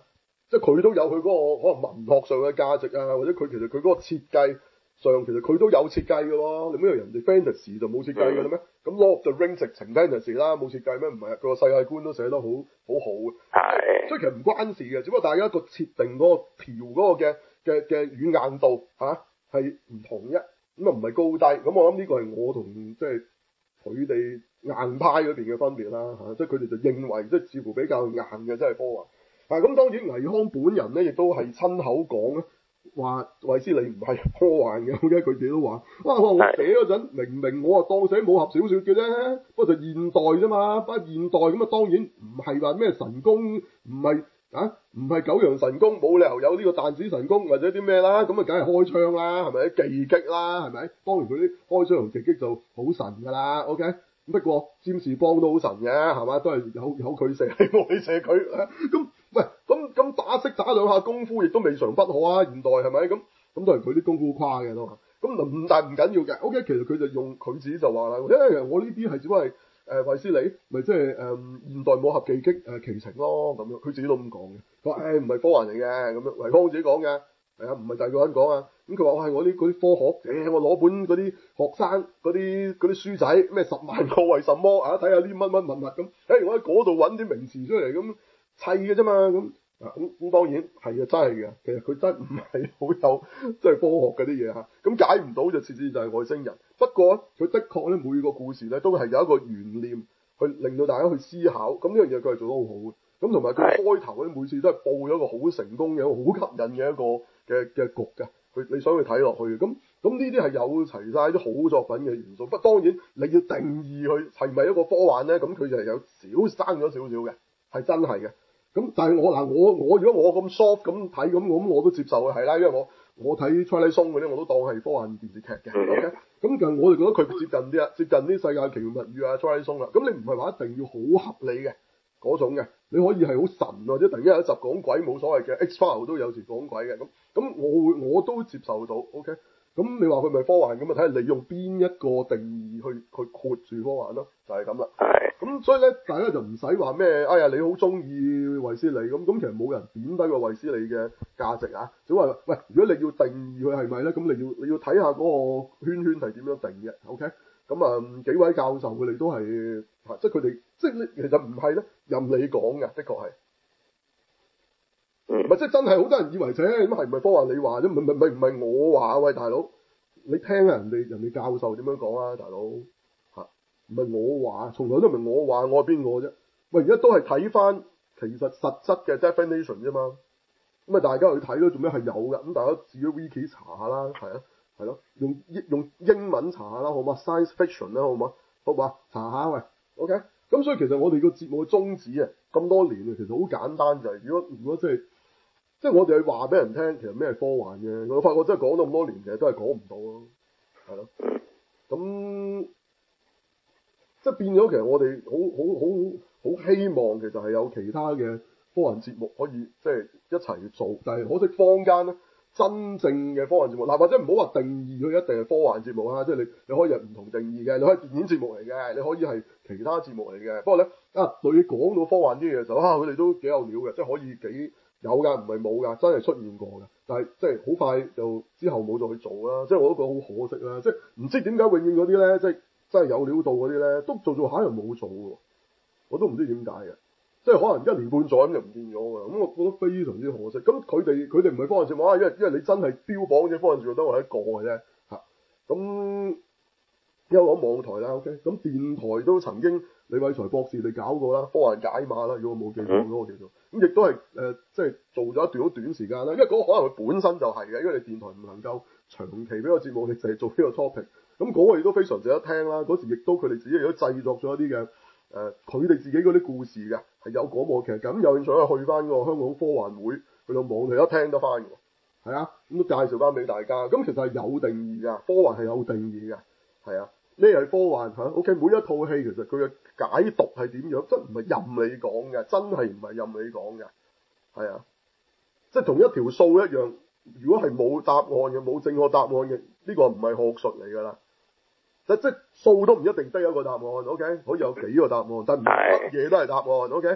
即係佢都有佢嗰個可能文學上嘅價值啊，或者佢其實佢嗰個設計上其實佢都有設計嘅喎。你咩人哋 fantasy 就冇設計嘅啦咩？咁 Lord of the Rings 直情 fantasy 啦，冇設計咩？唔係，佢個世界觀都寫得好好好嘅。係。所以其實唔關事嘅，只不過大家個設定嗰個調嗰個嘅嘅嘅軟硬度嚇係唔同一，咁啊唔係高低。咁我諗呢個係我同即係佢哋硬派嗰邊嘅分別啦嚇，即係佢哋就認為即係似乎比較硬嘅，即係科幻。啊，咁當然倪匡本人咧，亦都係親口講咧，話衛斯理唔係科幻嘅，好嘅，佢自己都話，哇，我寫嗰陣明明我啊當寫武俠小說嘅啫，不過就現代啫嘛，不過現代咁啊，當然唔係話咩神功，唔係啊，唔係九陽神功，冇理由有呢個彈指神功或者啲咩啦，咁啊梗係開槍啦，係咪？技擊啦，係咪？當然佢啲開槍同技擊就好神噶啦 ，OK。不過占士邦都好神嘅，係嘛？都係有有佢射你，我你射佢，咁喂，咁咁打識打兩下功夫，亦都未嘗不可啊！現代係咪？咁咁都係佢啲功夫誇嘅都，咁唔但係唔緊要嘅。O K，其實佢就用佢自己就話啦，因為我呢啲係只不過係誒衛斯理，咪即係誒現代武俠技擊誒奇情咯，咁樣佢自己都咁講嘅。佢話誒唔係科幻嚟嘅，咁樣倪匡自己講嘅。係啊，唔係第二個人講啊，咁佢話我係我啲嗰啲科學，誒、欸、我攞本嗰啲學生嗰啲嗰啲書仔，咩十萬個為什麼啊，睇下啲乜乜物物咁，誒、欸、我喺嗰度揾啲名詞出嚟咁砌嘅啫嘛，咁啊咁咁當然係啊，真係嘅，其實佢真唔係好有即係科學嗰啲嘢嚇，咁解唔到就次次就係外星人。不過佢的確咧每個故事咧都係有一個懸念，去令到大家去思考，咁呢樣嘢佢係做得好好嘅。咁同埋佢開頭咧每次都係報咗一個好成功嘅、好吸引嘅一個嘅嘅局嘅，佢你想去睇落去嘅，咁咁呢啲係有齊晒啲好作品嘅元素。不過當然你要定義佢係咪一個科幻咧，咁佢就係有少生咗少少嘅，係真係嘅。咁但係我嗱我我如果我咁 soft 咁睇咁，咁我都接受嘅係啦，因為我我睇 Twilight Zone 嗰啲我都當係科幻電視劇嘅。OK，咁但係我哋覺得佢接近啲啊，接近啲世界奇妙物語啊 Twilight Zone 啦。咁你唔係話一定要好合理嘅嗰種嘅，你可以係好神或者突然間有一集講鬼冇所謂嘅 X-Files 都有時講鬼嘅，咁咁我會我都接受到 OK。咁你話佢咪科幻咁啊？睇下你用邊一個定義去去括住科幻咯，就係咁啦。係。咁所以咧，大家就唔使話咩，哎呀你好中意衛斯理咁，咁其實冇人貶低過衛斯理嘅價值啊。只話喂，如果你要定義佢係咪咧，咁你要你要睇下嗰個圈圈係點樣定嘅 OK。咁啊、嗯、幾位教授佢哋都係，即係佢哋即係其實唔係咧，任你講嘅，的確係。唔係即係真係好多人以為啫，咁係唔係科幻你話啫？唔係唔係唔係我話，喂大佬，你聽下人哋人哋教授點樣講啊，大佬嚇，唔係我話，從來都唔係我話，我係邊個啫？喂，而家都係睇翻其實實質嘅 definition 啫嘛，咁啊大家去睇咯，做咩係有嘅？咁大家自己 wiki 查下啦，係啊，係咯，用用英文查下啦，好嘛 ？Science fiction 啦，好嘛？好嘛？查下喂 ，OK。咁所以其實我哋個節目嘅宗旨啊，咁多年啊，其實好簡單就係、是，如果如果即係。即係我哋去話俾人聽，其實咩係科幻嘅？我發覺真係講咗咁多年，其實都係講唔到咯，係咯。咁即係變咗，其實我哋好好好好希望，其實係有其他嘅科幻節目可以即係一齊做。但係可惜坊間咧，真正嘅科幻節目嗱，或者唔好話定義佢一定係科幻節目啦，即係你你可以有唔同定義嘅，你可以電影節目嚟嘅，你可以係其他節目嚟嘅。不過咧啊，對於講到科幻啲嘢嘅時候，啊佢哋都幾有料嘅，即係可以幾。有㗎，唔係冇㗎，真係出現過㗎。但係即係好快就之後冇再去做啦。即係我都覺得好可惜啦。即係唔知點解永遠嗰啲咧，即係真係有料到嗰啲咧，都做做下又冇做喎。我都唔知點解嘅。即係可能一年半載咁就唔見咗㗎。咁我覺得非常之可惜。咁佢哋佢哋唔係科幻節目啊，因為因為你真係標榜嘅科幻節目都係一個嘅啫嚇。咁因為我網台啦 ，OK。咁電台都曾經李偉才博士你搞過啦，科幻解碼啦，如果我冇記錯嗰個叫做。咁亦都係誒、呃，即係做咗一段好短時間啦。因為嗰個可能佢本身就係嘅，因為你電台唔能夠長期俾個節目，你淨係做呢個 topic。咁嗰個亦都非常值得聽啦。嗰時亦都佢哋自己亦都製作咗一啲嘅誒，佢、呃、哋自己嗰啲故事嘅，係有廣播劇。咁有興趣可以去翻個香港科幻會去到網台都聽得翻嘅。係啊，咁都介紹翻俾大家。咁其實係有定義㗎，科幻係有定義嘅。係啊，咩係科幻嚇 ？OK，每一套戲其實佢嘅解讀係點樣？真唔係任你講嘅，真係唔係任你講嘅，係啊，即係同一條數一樣。如果係冇答案嘅，冇正確答案嘅，呢、這個唔係學術嚟㗎啦。即即數都唔一定得一個答案 ，OK，可以有幾個答案，但唔係乜嘢都係答案，OK。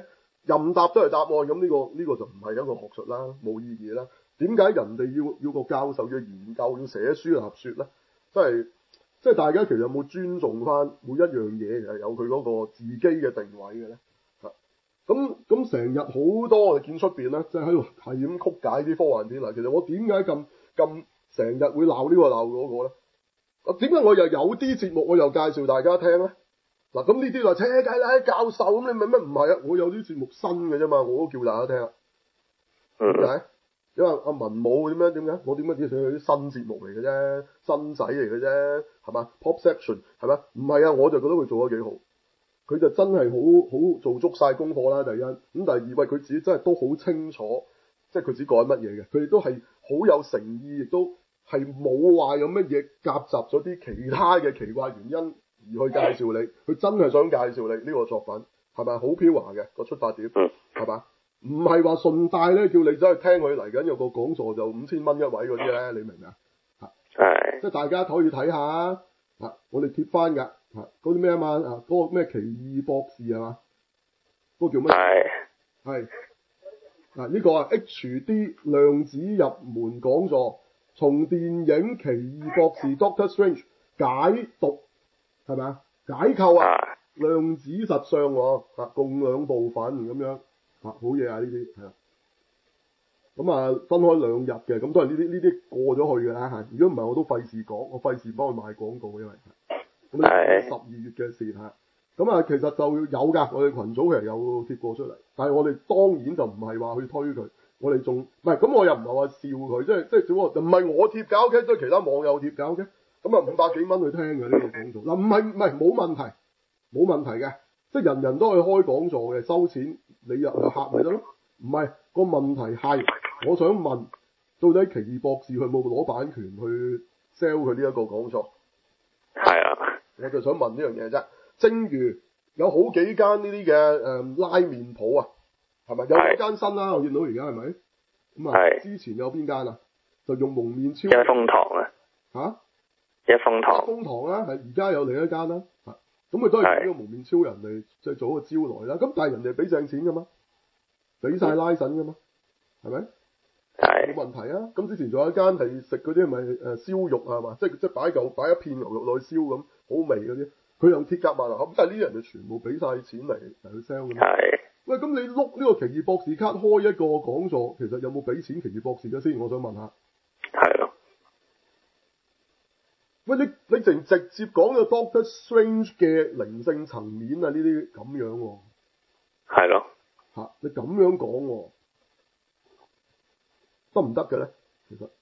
任答都係答案，咁呢個呢個就唔係一個學術啦，冇意義啦。點解人哋要要個教授要研究要寫書嚟合說咧？即係即係大家其實有冇尊重翻每一樣嘢其實有佢嗰個自己嘅定位嘅咧？嚇咁咁成日好多我哋見出邊咧，即係喺度係咁曲解啲科幻片啦。其實我點解咁咁成日會鬧呢個鬧嗰個咧？啊點解我又有啲節目我又介紹大家聽咧？嗱咁呢啲就扯計啦，教授咁你咪乜唔係啊？我有啲節目新嘅啫嘛，我都叫大家聽啊。點解？因為阿文武點樣點解？我點解只想佢啲新節目嚟嘅啫，新仔嚟嘅啫，係嘛 ？Pop section 係嘛？唔係啊，我就覺得佢做得幾好，佢就真係好好做足晒功課啦。第一，咁第二，喂佢自己真係都好清楚，即係佢自己講乜嘢嘅，佢亦都係好有誠意，亦都係冇話有乜嘢夾雜咗啲其他嘅奇怪原因而去介紹你，佢真係想介紹你呢個作品，係咪好飄華嘅個出發點，係嘛？唔係話順帶咧，叫你走去聽佢嚟緊有個講座就五千蚊一位嗰啲咧，你明唔明啊？係，即係大家可以睇下啊！我哋貼翻㗎，嚇嗰啲咩啊嘛，啊嗰個咩奇異博士係嘛？嗰、嗰個叫咩？係係嗱呢個啊 H D 量子入門講座，從電影奇異博士 Doctor Strange 解讀係咪啊？解構啊量子實相喎，啊共兩部分咁樣。啊，好嘢啊！呢啲係啦，咁啊分開兩日嘅，咁都係呢啲呢啲過咗去㗎啦嚇。如果唔係我都費事講，我費事幫佢賣廣告，因為咁呢十二月嘅事嚇。咁啊其實就有㗎，我哋群組其實有貼過出嚟，但係我哋當然就唔係話去推佢，我哋仲唔係咁我又唔係話笑佢，即係即係只不過唔係我貼㗎 OK，即係其他網友貼㗎 OK。咁啊五百幾蚊去聽嘅呢個講座嗱，唔係唔係冇問題，冇問題嘅。即係人人都去開講座嘅，收錢你入入客咪得咯？唔係個問題係，我想問到底奇異博士佢冇攞版權去 sell 佢呢一個講座？係啊，我就想問呢樣嘢啫。正如有好幾間呢啲嘅誒拉麵鋪啊，係咪有幾間新啦？我見到而家係咪？咁啊，之前有邊間啊？就用蒙面超人。一風堂啊！嚇？一風堂。一風堂啦，係而家有另一間啦。咁佢都係呢個蒙面超人嚟，即係做一個招來啦。咁但係人哋俾正錢噶嘛，俾晒拉神噶嘛，係咪？係。冇問題啊。咁之前仲有一間係食嗰啲咪誒燒肉係嘛，即係即係擺嚿擺一片牛肉落去燒咁，好味嗰啲。佢用鐵甲萬能俠，但係呢啲人就全部俾晒錢嚟嚟去 sell 㗎嘛。係。喂，咁你碌呢個奇異博士卡開一個講座，其實有冇俾錢奇異博士嘅先？我想問下。係咯。喂，你你直直接講個 Doctor Strange 嘅靈性層面啊，呢啲咁樣喎。係咯。嚇，你咁樣講喎，得唔得嘅咧？其實。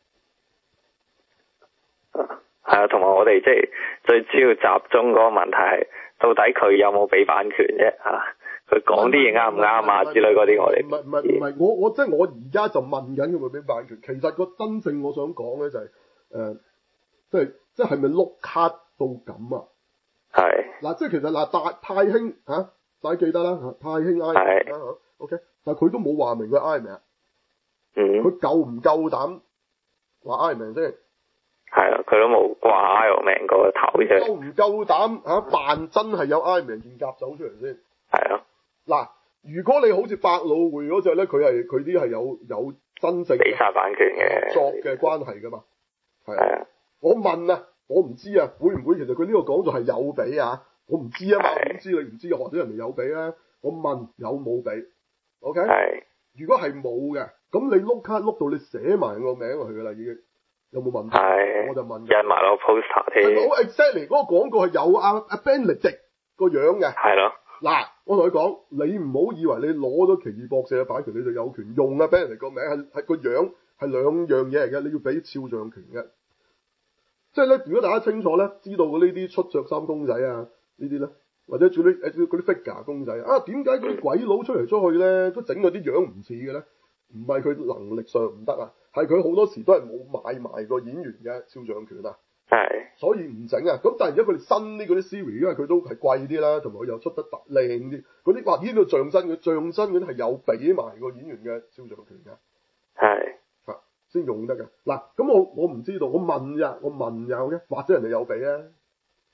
係啊，同埋我哋即係最主要集中嗰個問題係，到底佢有冇俾版權啫？嚇，佢講啲嘢啱唔啱啊之類嗰啲，我哋唔係唔係唔係，我我即係我而家就問緊佢會俾版權。其實個真正我想講咧就係、是、誒、呃，即係。即係咪碌卡到咁啊？係嗱，即係其實嗱，大太興嚇，大家記得啦嚇，太興 Iron Man 啦嚇 ，OK，但係佢都冇話明佢 Iron Man，嗯，佢夠唔夠膽話 Iron Man 先？係啊，佢都冇掛 Iron Man 個頭啫。夠唔夠膽嚇扮真係有 Iron Man 件甲走出嚟先？係啊，嗱，如果你好似百老匯嗰隻咧，佢係佢啲係有有真正俾晒版權嘅作嘅關係㗎嘛，係啊。我問啊，我唔知啊，會唔會其實佢呢個講座係有俾啊？我唔知啊嘛，我點知你唔知啊？或者人哋有俾咧？我問有冇俾 ？OK？係。如果係冇嘅，咁你碌卡碌到你寫埋個名落去㗎啦，已經有冇問題？係。我就問。印埋個 poster 添。好 exactly 嗰個廣告係有阿阿 Benedict 個樣嘅。係咯。嗱，我同佢講，你唔好以為你攞咗奇異博士嘅版權你就有權用啊 Benedict 個名，係係個樣係兩樣嘢嚟嘅，你要俾肖像權嘅。即係咧，如果大家清楚咧，知道嘅呢啲出着衫公仔啊，呢啲咧，或者做啲誒嗰啲 figure 公仔啊，點解嗰啲鬼佬出嚟出去咧，都整嗰啲樣唔似嘅咧？唔係佢能力上唔得啊，係佢好多時都係冇買埋個演員嘅肖像權啊。係。所以唔整啊。咁但係而家佢哋新啲嗰啲 series，因為佢都係貴啲啦，同埋佢又出得特靚啲，嗰啲哇呢個象真嘅象真嗰啲係有俾埋個演員嘅肖像權嘅。係。先用得㗎嗱，咁我我唔知道，我問呀，我問有嘅，或者人哋有俾啊，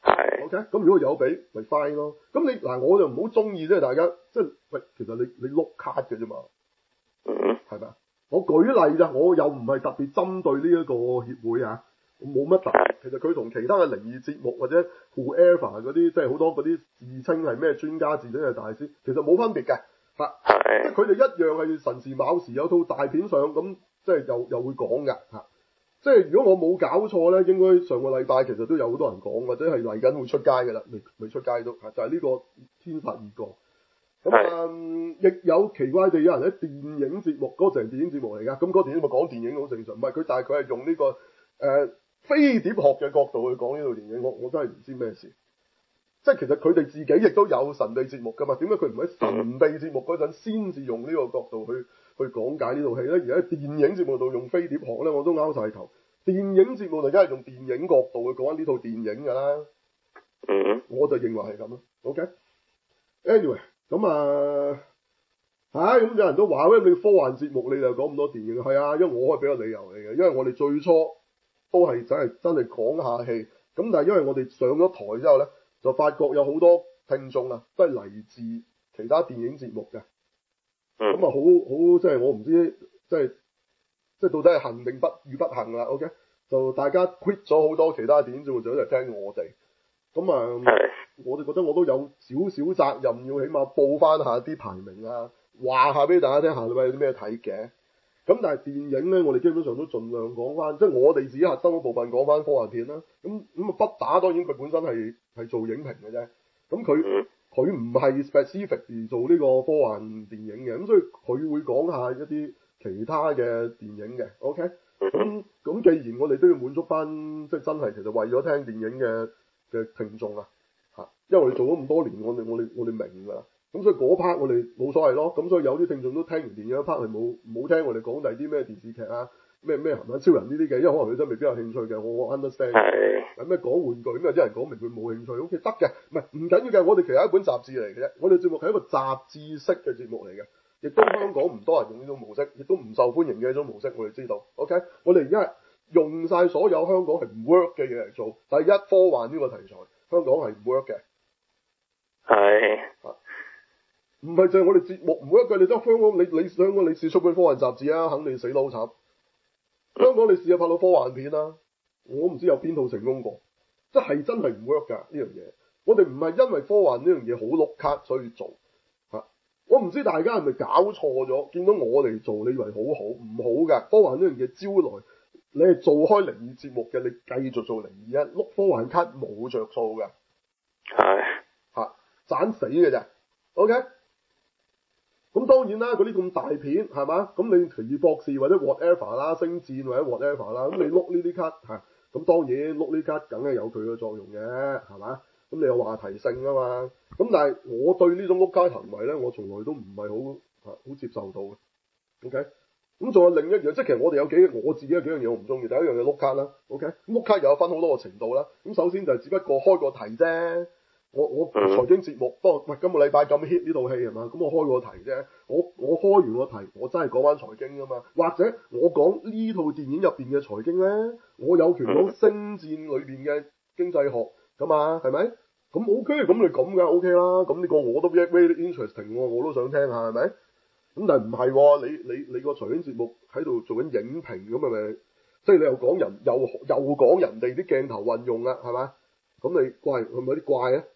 係。 OK，咁如果有俾咪 fine 咯。咁你嗱我就唔好中意即係大家即係喂，其實你你碌卡嘅啫嘛。 嗯。 係咪啊？我舉例咋，我又唔係特別針對呢一個協會啊，冇乜特別。其實佢同其他嘅靈異節目或者 whoever 嗰啲，即係好多嗰啲自稱係咩專家、自稱係大師，其實冇分別嘅嚇。即係佢哋一樣係神時卯時有套大片上，咁即係又又會講㗎嚇。即係如果我冇搞錯咧，應該上個禮拜其實都有好多人講，或者係嚟緊會出街㗎啦，未未出街都嚇，就係呢個天煞異降。咁啊，亦有奇怪地有人喺電影節目，嗰個成電影節目嚟㗎。咁嗰個電影咪講電影好正常，唔係佢，但係佢係用呢個誒飛碟學嘅角度去講呢套電影，我我真係唔知咩事。即係其實佢哋自己亦都有神秘節目㗎嘛，點解佢唔喺神秘節目嗰陣先至用呢個角度去去講解呢套戲咧？而喺電影節目度用飛碟學咧，我都拗晒頭。電影節目就梗係用電影角度去講緊呢套電影㗎啦。 嗯。 我就認為係咁咯。OK。Anyway。咁啊，嚇、哎、咁有人都話咧，你科幻節目你就講咁多電影，係啊，因為我係俾個理由嚟嘅，因為我哋最初都係真係真係講下戲，咁但係因為我哋上咗台之後咧，就發覺有好多聽眾啊，都係嚟自其他電影節目嘅，咁啊好好即係我唔知即係即係到底係幸定不與不幸啦 ，OK， 就大家 quit 咗好多其他電影節目就嚟聽我哋。咁啊，我哋覺得我都有少少責任，要起碼報翻下啲排名啊，話下俾大家聽下禮拜有啲咩睇嘅。咁但係電影咧，我哋基本上都盡量講翻，即係我哋自己核心嗰部分講翻科幻片啦。咁咁啊，不打當然佢本身係係做影評嘅啫。咁佢佢唔係 specific 而做呢個科幻電影嘅，咁所以佢會講下一啲其他嘅電影嘅。OK，咁咁既然我哋都要滿足翻，即係真係其實為咗聽電影嘅嘅聽眾啊，嚇，因為我哋做咗咁多年，我哋我哋我哋明㗎啦，咁所以嗰 part 我哋冇所謂咯，咁所以有啲聽眾都聽完電影一 part 係冇冇聽我哋講第二啲咩電視劇啊，咩咩鹹蛋超人呢啲嘅，因為可能佢真係未必有興趣嘅，我我 understand。係。有咩講玩具咁啊？啲人講明佢冇興趣 ，OK 得嘅，唔係唔緊要嘅，我哋其實係一本雜誌嚟嘅啫，我哋節目係一個雜誌式嘅節目嚟嘅，亦都香港唔多人用呢種模式，亦都唔受歡迎嘅一種模式，我哋知道 ，OK， 我哋而家係用晒所有香港係唔 work 嘅嘢嚟做。第一，科幻呢個題材，香港係唔 work 嘅。係。唔係就係我哋節目唔 work 嘅，你得香港你你香港你試出本科幻雜誌啊，肯定死得好慘。香港你試下拍到科幻片啊，我唔知有邊套成功過，即係真係唔 work 㗎呢樣嘢。我哋唔係因為科幻呢樣嘢好碌卡所以做嚇。我唔知大家係咪搞錯咗，見到我哋做你以為好好，唔好㗎。科幻呢樣嘢招來。你係做開靈異節目嘅，你繼續做靈異啊！碌科幻卡冇着數㗎，係嚇盞死嘅啫。OK，咁當然啦，嗰啲咁大片係嘛？咁你奇異博士或者 whatever 啦，星戰或者 whatever 啦，咁你碌呢啲卡嚇，咁當然碌呢卡梗係有佢嘅作用嘅，係嘛？咁你有話題性啊嘛。咁但係我對呢種碌卡行為咧，我從來都唔係好嚇好接受到嘅。OK。咁仲有另一樣，即係其實我哋有幾我自己有幾樣嘢我唔中意。第一樣嘢碌卡啦 ，OK，碌卡又有分好多個程度啦。咁首先就係只不過開個題啫。我我財經節目，不過喂今個禮拜咁 hit 呢套戲係嘛？咁我開個題啫。我我開完個題，我真係講翻財經㗎嘛。或者我講呢套電影入邊嘅財經咧，我有權講星戰裏邊嘅經濟學㗎嘛，係咪？咁 OK，咁你咁㗎 OK 啦。咁呢個我都 very interesting 喎，我都想聽下係咪？咁但係唔係喎？你你你個財經節目喺度做緊影評咁係咪？即係你又講人又又講人哋啲鏡頭運用啊，係咪？咁你怪係咪有啲怪啊？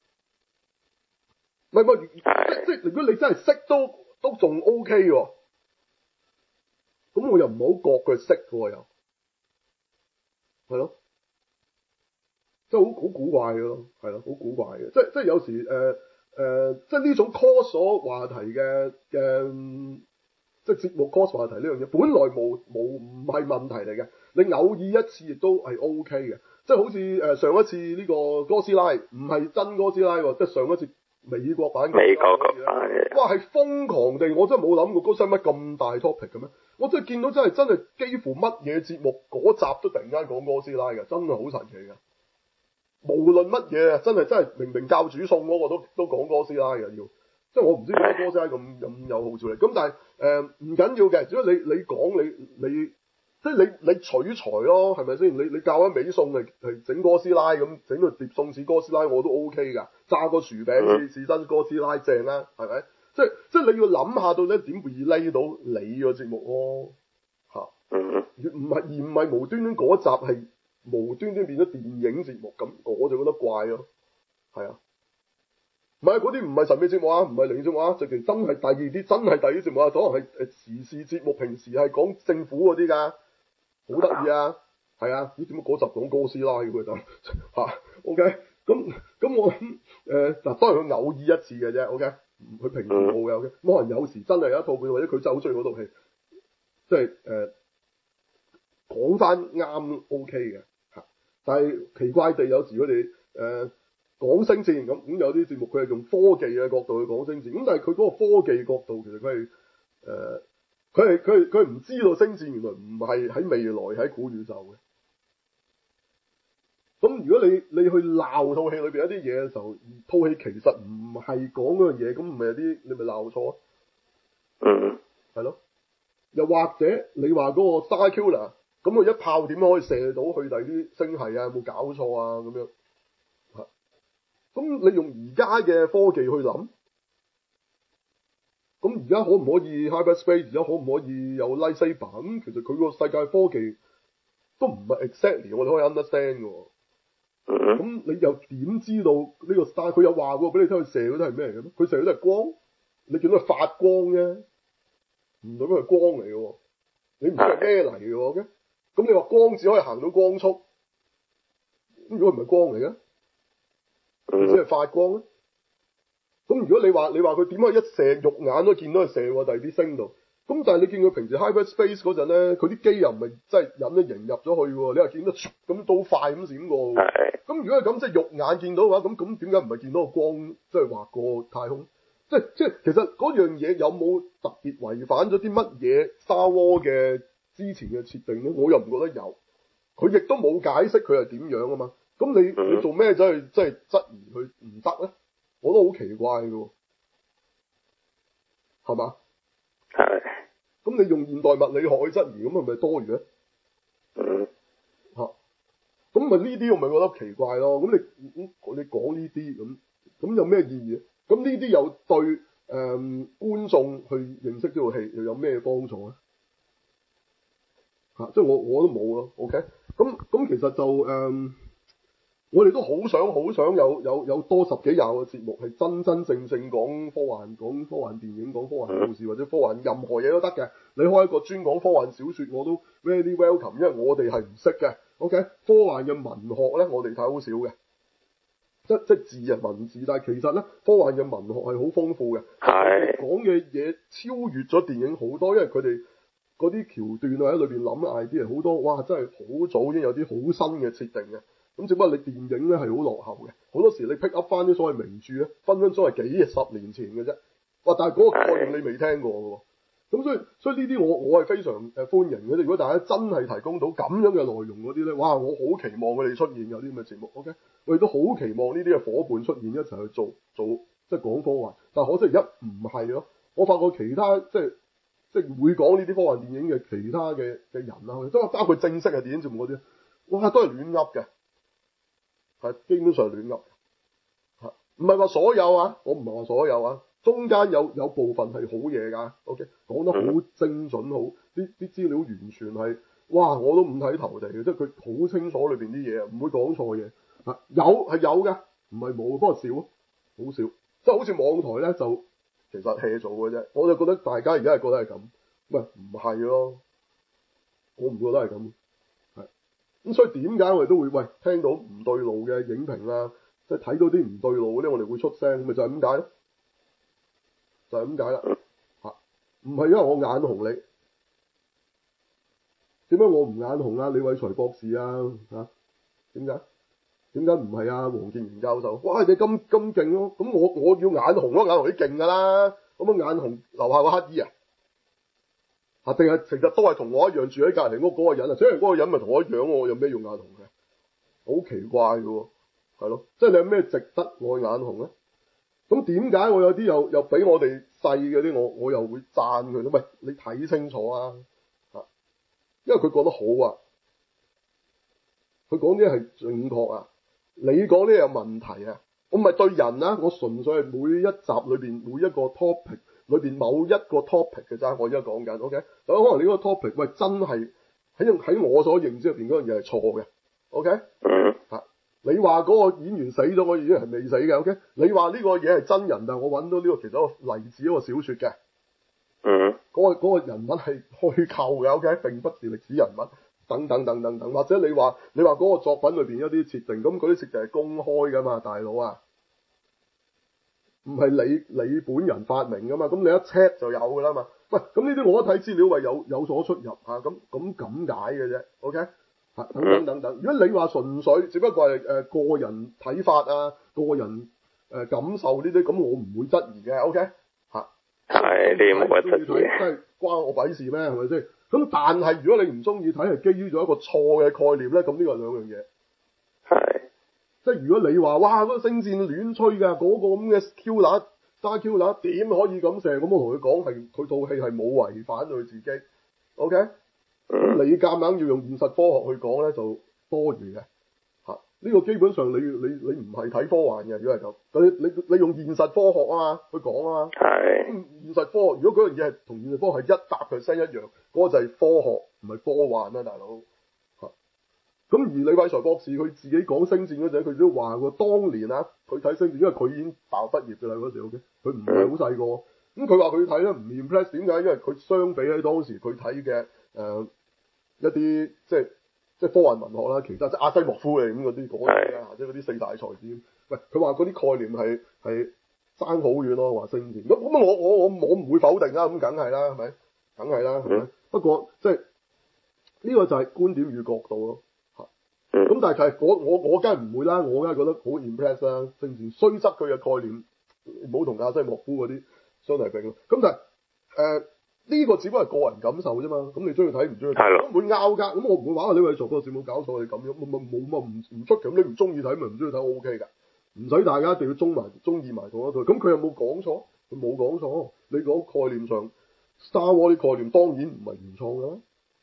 唔係唔係，即即如果你真係識都都仲 OK 喎。咁我又唔好覺佢識嘅喎，又係咯，即係好好古怪嘅咯，係咯，好古怪嘅，即係即係有時誒。呃誒、呃，即係呢種 cause 咗話題嘅嘅，即係節目 cause 話題呢樣嘢，本來冇冇唔係問題嚟嘅。你偶爾一次亦都係 O K 嘅，即係好似誒、呃、上一次呢個哥斯拉，唔係真哥斯拉喎，即係上一次美國版美國版嘅，哇係瘋狂地，我真係冇諗過哥斯拉乜咁大 topic 嘅咩？我真係見到真係真係幾乎乜嘢節目嗰集都突然間講哥斯拉嘅，真係好神奇嘅。無論乜嘢啊，真係真係明明教煮餸嗰個都都講哥斯拉嘅要，即係我唔知點解哥斯拉咁咁有號召力。咁但係誒唔緊要嘅，只要你你講你你即係你你取材咯，係咪先？你你教緊美餸嚟係整哥斯拉咁，整個碟餸似哥斯拉我都 O K 㗎，炸個薯餅似似真哥斯拉正啦，係咪？即係即係你要諗下到底點 relate 到你個節目咯，嚇、啊，唔係而唔係無端端嗰集係無端端變咗電影節目咁，我就覺得怪咯，係啊。唔係嗰啲唔係神秘節目啊，唔係靈異節目啊，直情真係第二啲，真係第二啲節目啊，可能係誒時事節目，平時係講政府嗰啲㗎，好得意啊，係啊，咦點解嗰集講哥斯拉嘅佢就嚇 ，OK，咁咁我諗誒嗱，當然佢偶爾一次嘅啫 ，OK，佢平時冇嘅，OK，咁可能有時真係有一套片，或者佢真係好中意嗰套戲，即係誒講翻啱 OK 嘅嚇，但係奇怪地有時佢哋誒。呃講星戰咁，咁有啲節目佢係用科技嘅角度去講星戰，咁但係佢嗰個科技角度其實佢係誒，佢係佢係佢係唔知道星戰原來唔係喺未來喺古宇宙嘅。咁如果你你去鬧套戲裏邊一啲嘢嘅時候，套戲其實唔係講嗰樣嘢，咁唔係有啲你咪鬧錯啊？嗯，係咯。又或者你話嗰個 Star Killer，咁佢一炮點樣可以射到去第啲星系啊？有冇搞錯啊？咁樣。咁你用而家嘅科技去諗，咁而家可唔可以 hyperspace？而家可唔可以有 lightsaber？咁其實佢個世界科技都唔係 exactly 我哋可以 understand 嘅。咁、嗯、你又點知道呢個 star？佢有話過俾你聽，佢射嗰啲係咩嚟嘅咩？佢射嗰啲係光，你見到佢發光啫，唔代表係光嚟嘅。你唔知係咩嚟嘅？咁你話光只可以行到光速，咁如果唔係光嚟嘅？唔知係發光咧，咁如果你話你話佢點可以一射肉眼都見到佢射喎第二啲星度，咁但係你見佢平時 hyperspace 嗰陣咧，佢啲機又唔係真係引咗迎入咗去喎，你話見到咁都快咁閃過，咁如果係咁即係肉眼見到嘅話，咁咁點解唔係見到個光即係劃過太空？即係即係其實嗰樣嘢有冇特別違反咗啲乜嘢 Star Wars 嘅之前嘅設定咧？我又唔覺得有，佢亦都冇解釋佢係點樣啊嘛。咁你你做咩走去即係質疑佢唔得咧？我都好奇怪嘅喎，係嘛？係。咁你用現代物理學去質疑，咁係咪多餘咧？嗯。嚇！咁咪呢啲我咪覺得奇怪咯。咁你你你講呢啲咁，咁有咩意義？咁呢啲又對誒、呃、觀眾去認識呢套戲又有咩幫助咧？嚇！即係我我都冇咯。OK。咁咁其實就誒。呃我哋都好想好想有有有多十幾廿個節目係真真正正講科幻、講科幻電影、講科幻故事或者科幻任何嘢都得嘅。你開一個專講科幻小說，我都 very welcome，因為我哋係唔識嘅。OK，科幻嘅文學咧，我哋睇好少嘅，即即字啊文字，但係其實咧科幻嘅文學係好豐富嘅，係講嘅嘢超越咗電影好多，因為佢哋嗰啲橋段啊喺裏邊諗 idea 好多，哇！真係好早已經有啲好新嘅設定嘅。咁只不過你電影咧係好落後嘅，好多時你 pick up 翻啲所謂名著咧，分分鐘係幾十年前嘅啫。哇！但係嗰個概念你未聽過嘅喎，咁所以所以呢啲我我係非常誒歡迎嘅。如果大家真係提供到咁樣嘅內容嗰啲咧，哇！我好期望佢哋出現有啲咁嘅節目。OK，我亦都好期望呢啲嘅伙伴出現一齊去做做即係講科幻。但係可惜而家唔係咯。我發覺其他即係即係會講呢啲科幻電影嘅其他嘅嘅人啦，都包括正式嘅電影節目嗰啲，哇！都係亂噏嘅。係基本上亂噏，係唔係話所有啊？我唔係話所有啊，中間有有部分係好嘢㗎。OK，講得好精準，好啲啲資料完全係哇，我都五體投地嘅，即係佢好清楚裏邊啲嘢，唔會講錯嘢。啊，有係有㗎，唔係冇，不過少，好少。即係好似網台咧，就其實 hea 做嘅啫。我就覺得大家而家係覺得係咁，喂唔係咯，我唔覺得係咁。咁所以點解我哋都會喂聽到唔對路嘅影評啊，即係睇到啲唔對路嗰啲，我哋會出聲，咪就係咁解咯，就係咁解啦嚇，唔係因為我眼紅你，點解我唔眼紅啊？李偉才博士啊嚇，點解？點解唔係啊？黃建元教授，哇你咁咁勁咯，咁我我要眼紅咯，眼紅啲勁㗎啦，咁啊眼紅樓下個乞兒啊！啊！定係其實都係同我一樣住喺隔離屋嗰個人啊，雖然嗰個人咪同我一樣，我有咩用眼紅嘅？好奇怪嘅喎，係咯，即係你有咩值得我眼紅咧？咁點解我有啲又又比我哋細嗰啲，我我又會讚佢咧？喂，你睇清楚啊！啊， 因為佢講得好啊，佢講啲係正確啊，你講啲有問題啊。我唔係對人啊，我純粹係每一集裏邊每一個 topic 裏邊某一個 topic 嘅咋，我而家講緊 ，OK？ 但可能你嗰個 topic 喂真係喺喺我所認知入邊嗰樣嘢係錯嘅 ，OK？ 嗯。嚇，你話嗰個演員死咗，我已經係未死嘅 ，OK？ 你話呢個嘢係真人，但係我揾到呢個其中一個例子一個小説嘅，嗯。嗰個嗰個人物係虛構嘅 ，OK？ 並不是歷史人物。等等等等等，或者你話你話嗰個作品裏邊一啲設定，咁嗰啲設定係公開噶嘛，大佬啊，唔係你你本人發明噶嘛，咁你一 check 就有噶啦嘛。喂，咁呢啲我一睇資料，喂有有所出入嚇，咁咁咁解嘅啫 ，OK？ 嚇，等等等等。如果你話純粹只不過係誒、呃、個人睇法啊，個人誒、呃、感受呢啲，咁我唔會質疑嘅 ，OK？ 嚇，係你冇乜質疑，真係關我鬼事咩？係咪先？咁但係如果你唔中意睇，係基於咗一個錯嘅概念咧，咁呢個係兩樣嘢。係。即係如果你話哇嗰、那個星戰亂吹㗎，嗰、那個咁嘅 killer star killer 點可以咁射？咁我同佢講係佢套戲係冇違反佢自己。OK？咁、嗯、你夾硬要用現實科學去講咧，就多餘嘅。嚇、啊！呢、這個基本上你你你唔係睇科幻嘅，如果係咁，你你你用現實科學啊嘛去講啊嘛。係。咁現實科學，如果嗰樣嘢係同現實科學係一百 percent 一樣。嗰個就係科學，唔係科幻啊，大佬嚇。咁而李偉才博士佢自己講星戰嗰陣，佢都話過，當年啊，佢睇星戰，因為佢已經大學畢業㗎啦嗰時 ，OK，佢唔係好細個。咁佢話佢睇咧唔 impress，點解？因為佢相比喺當時佢睇嘅誒一啲即係即係科幻文學啦，其他即係阿西莫夫嚟咁嗰啲嗰啲啊，即係嗰啲四大才子。喂，佢話嗰啲概念係係爭好遠咯，話星戰。咁咁我我我我唔會否定啊，咁梗係啦，係咪？梗係啦，係咪？嗯、不過即係呢個就係觀點與角度咯，嚇。咁、嗯、但係其實我我我梗係唔會啦，我梗係覺得好 impress 啦。甚至雖則佢嘅概念唔好同阿西莫夫嗰啲相提並論。咁但係誒呢個只不過係個人感受啫嘛。咁你中意睇唔中意睇？我唔會拗㗎。咁我唔會話你為做嗰個節目搞錯你咁樣，冇冇冇乜唔唔出奇。咁你唔中意睇咪唔中意睇 O K 㗎，唔使大家一定要中埋中意埋同一套。咁佢有冇講錯？佢冇講錯。你講概念上。Star Wars 啲概念當然唔係原創嘅啦，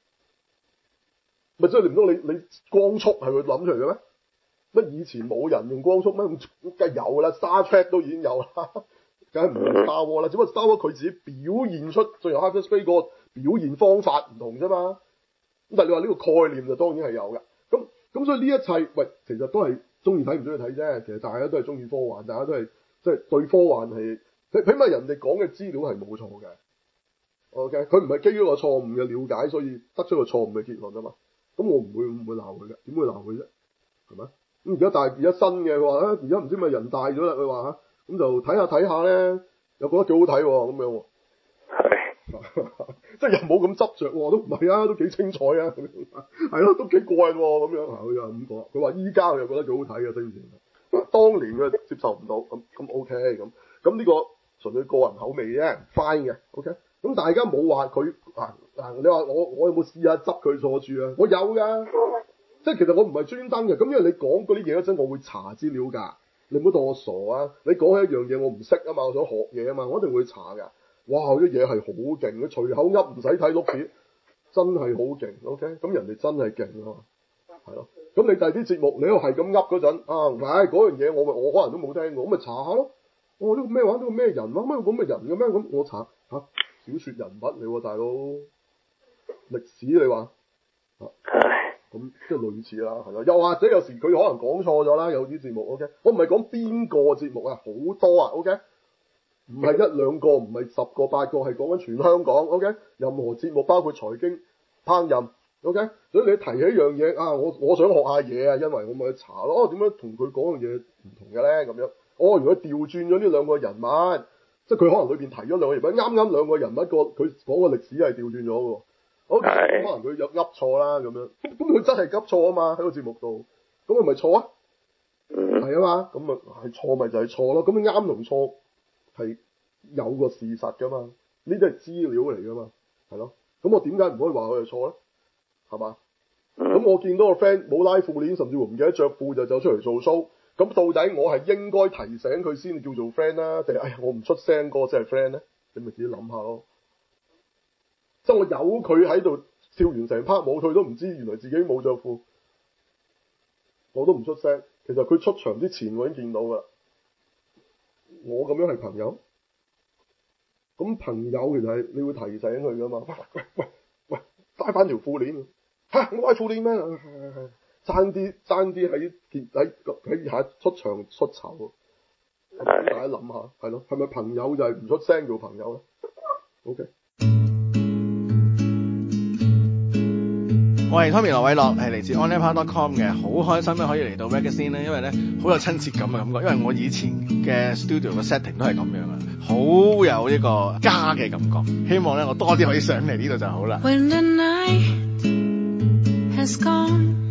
咪即係唔通你你光速係佢諗出嚟嘅咩？乜以前冇人用光速咩？梗係有啦 ，Star Trek 都已經有啦，梗係唔係 Star Wars 啦。只不過 Star Wars 佢自己表現出最後 hyperspace 個表現方法唔同啫嘛。咁但係你話呢個概念就當然係有嘅。咁咁所以呢一切喂，其實都係中意睇唔中意睇啫。其實大家都係中意科幻，大家都係即係對科幻係起起碼人哋講嘅資料係冇錯嘅。OK，佢唔係基於個錯誤嘅了解，所以得出個錯誤嘅結論啊嘛。咁我唔會唔會鬧佢嘅，點會鬧佢啫？係咪？咁而家但係而家新嘅佢話咧，而家唔知咪人大咗啦，佢話嚇，咁就睇下睇下咧，又覺得幾好睇喎，咁樣。係，即係又冇咁執着喎，都唔係啊，都幾精彩啊，係咯，都幾過癮喎，咁樣。佢又咁講，佢話依家佢又覺得幾好睇嘅，星戰。當年佢接受唔到，咁咁 OK，咁咁呢個純粹個人口味啫 ，fine 嘅 ，OK。咁大家冇話佢啊嗱，你話我我有冇試下執佢錯處啊？我有㗎，即係其實我唔係專登嘅。咁因為你講嗰啲嘢嗰陣，我會查資料㗎。你唔好當我傻啊！你講起一樣嘢，我唔識啊嘛，我想學嘢啊嘛，我一定會查㗎。哇！啲嘢係好勁，佢隨口噏唔使睇碌片，真係好勁。OK，咁人哋真係勁啊嘛，係咯。咁你第二啲節目，你又係咁噏嗰陣啊，唔係嗰樣嘢，我咪我可能都冇聽過，咁咪查下咯。我呢個咩話？呢個咩人啊？咩咁嘅人嘅咩？咁我查嚇。啊小説人物你喎，大佬，歷史你話，啊，咁即係類似啦，係咯，又或者有時佢可能講錯咗啦，有啲節目 ，OK，我唔係講邊個節目啊，好多啊 ，OK，唔係一兩個，唔係十個八個，係講緊全香港 ，OK，任何節目包括財經、烹飪 ，OK，所以你提起一樣嘢啊，我我想學下嘢啊，因為我咪去查咯，點樣同佢講樣嘢唔同嘅咧？咁樣，哦，如果調轉咗呢兩個人物。即係佢可能裏邊提咗兩個人物，啱啱兩個人物個佢講個歷史係調轉咗嘅喎。O K，可能佢有噏錯啦咁樣，咁佢真係噏錯啊嘛喺個節目度，咁係咪錯啊？係啊嘛，咁啊係錯咪就係錯咯。咁啱同錯係有個事實㗎嘛，呢啲係資料嚟㗎嘛，係咯。咁我點解唔可以話佢係錯咧？係嘛？咁我見到個 friend 冇拉褲鏈，甚至乎唔記得着褲就走出嚟做 show。咁到底我係應該提醒佢先叫做 friend 啦，定係哎呀我唔出聲嗰個先係 friend 咧？你咪自己諗下咯。即係我有佢喺度笑完成 part 舞，佢都唔知原來自己冇着褲，我都唔出聲。其實佢出場之前我已經見到㗎啦。我咁樣係朋友，咁朋友其實係你會提醒佢㗎嘛？喂喂喂喂，帶翻條褲鏈嚇，我帶褲鏈咩？爭啲爭啲喺喺喺下出場出醜，大家諗下，係咯，係咪朋友就係唔出聲做朋友咧 ？OK。 我係 Tommy 羅偉樂，係嚟自 onlypower dot com 嘅，好開心咧可以嚟到 Reggae Scene 咧，因為咧好有親切感嘅感覺，因為我以前嘅 studio 嘅 setting 都係咁樣啊，好有呢個家嘅感覺，希望咧我多啲可以上嚟呢度就好啦。When the night has gone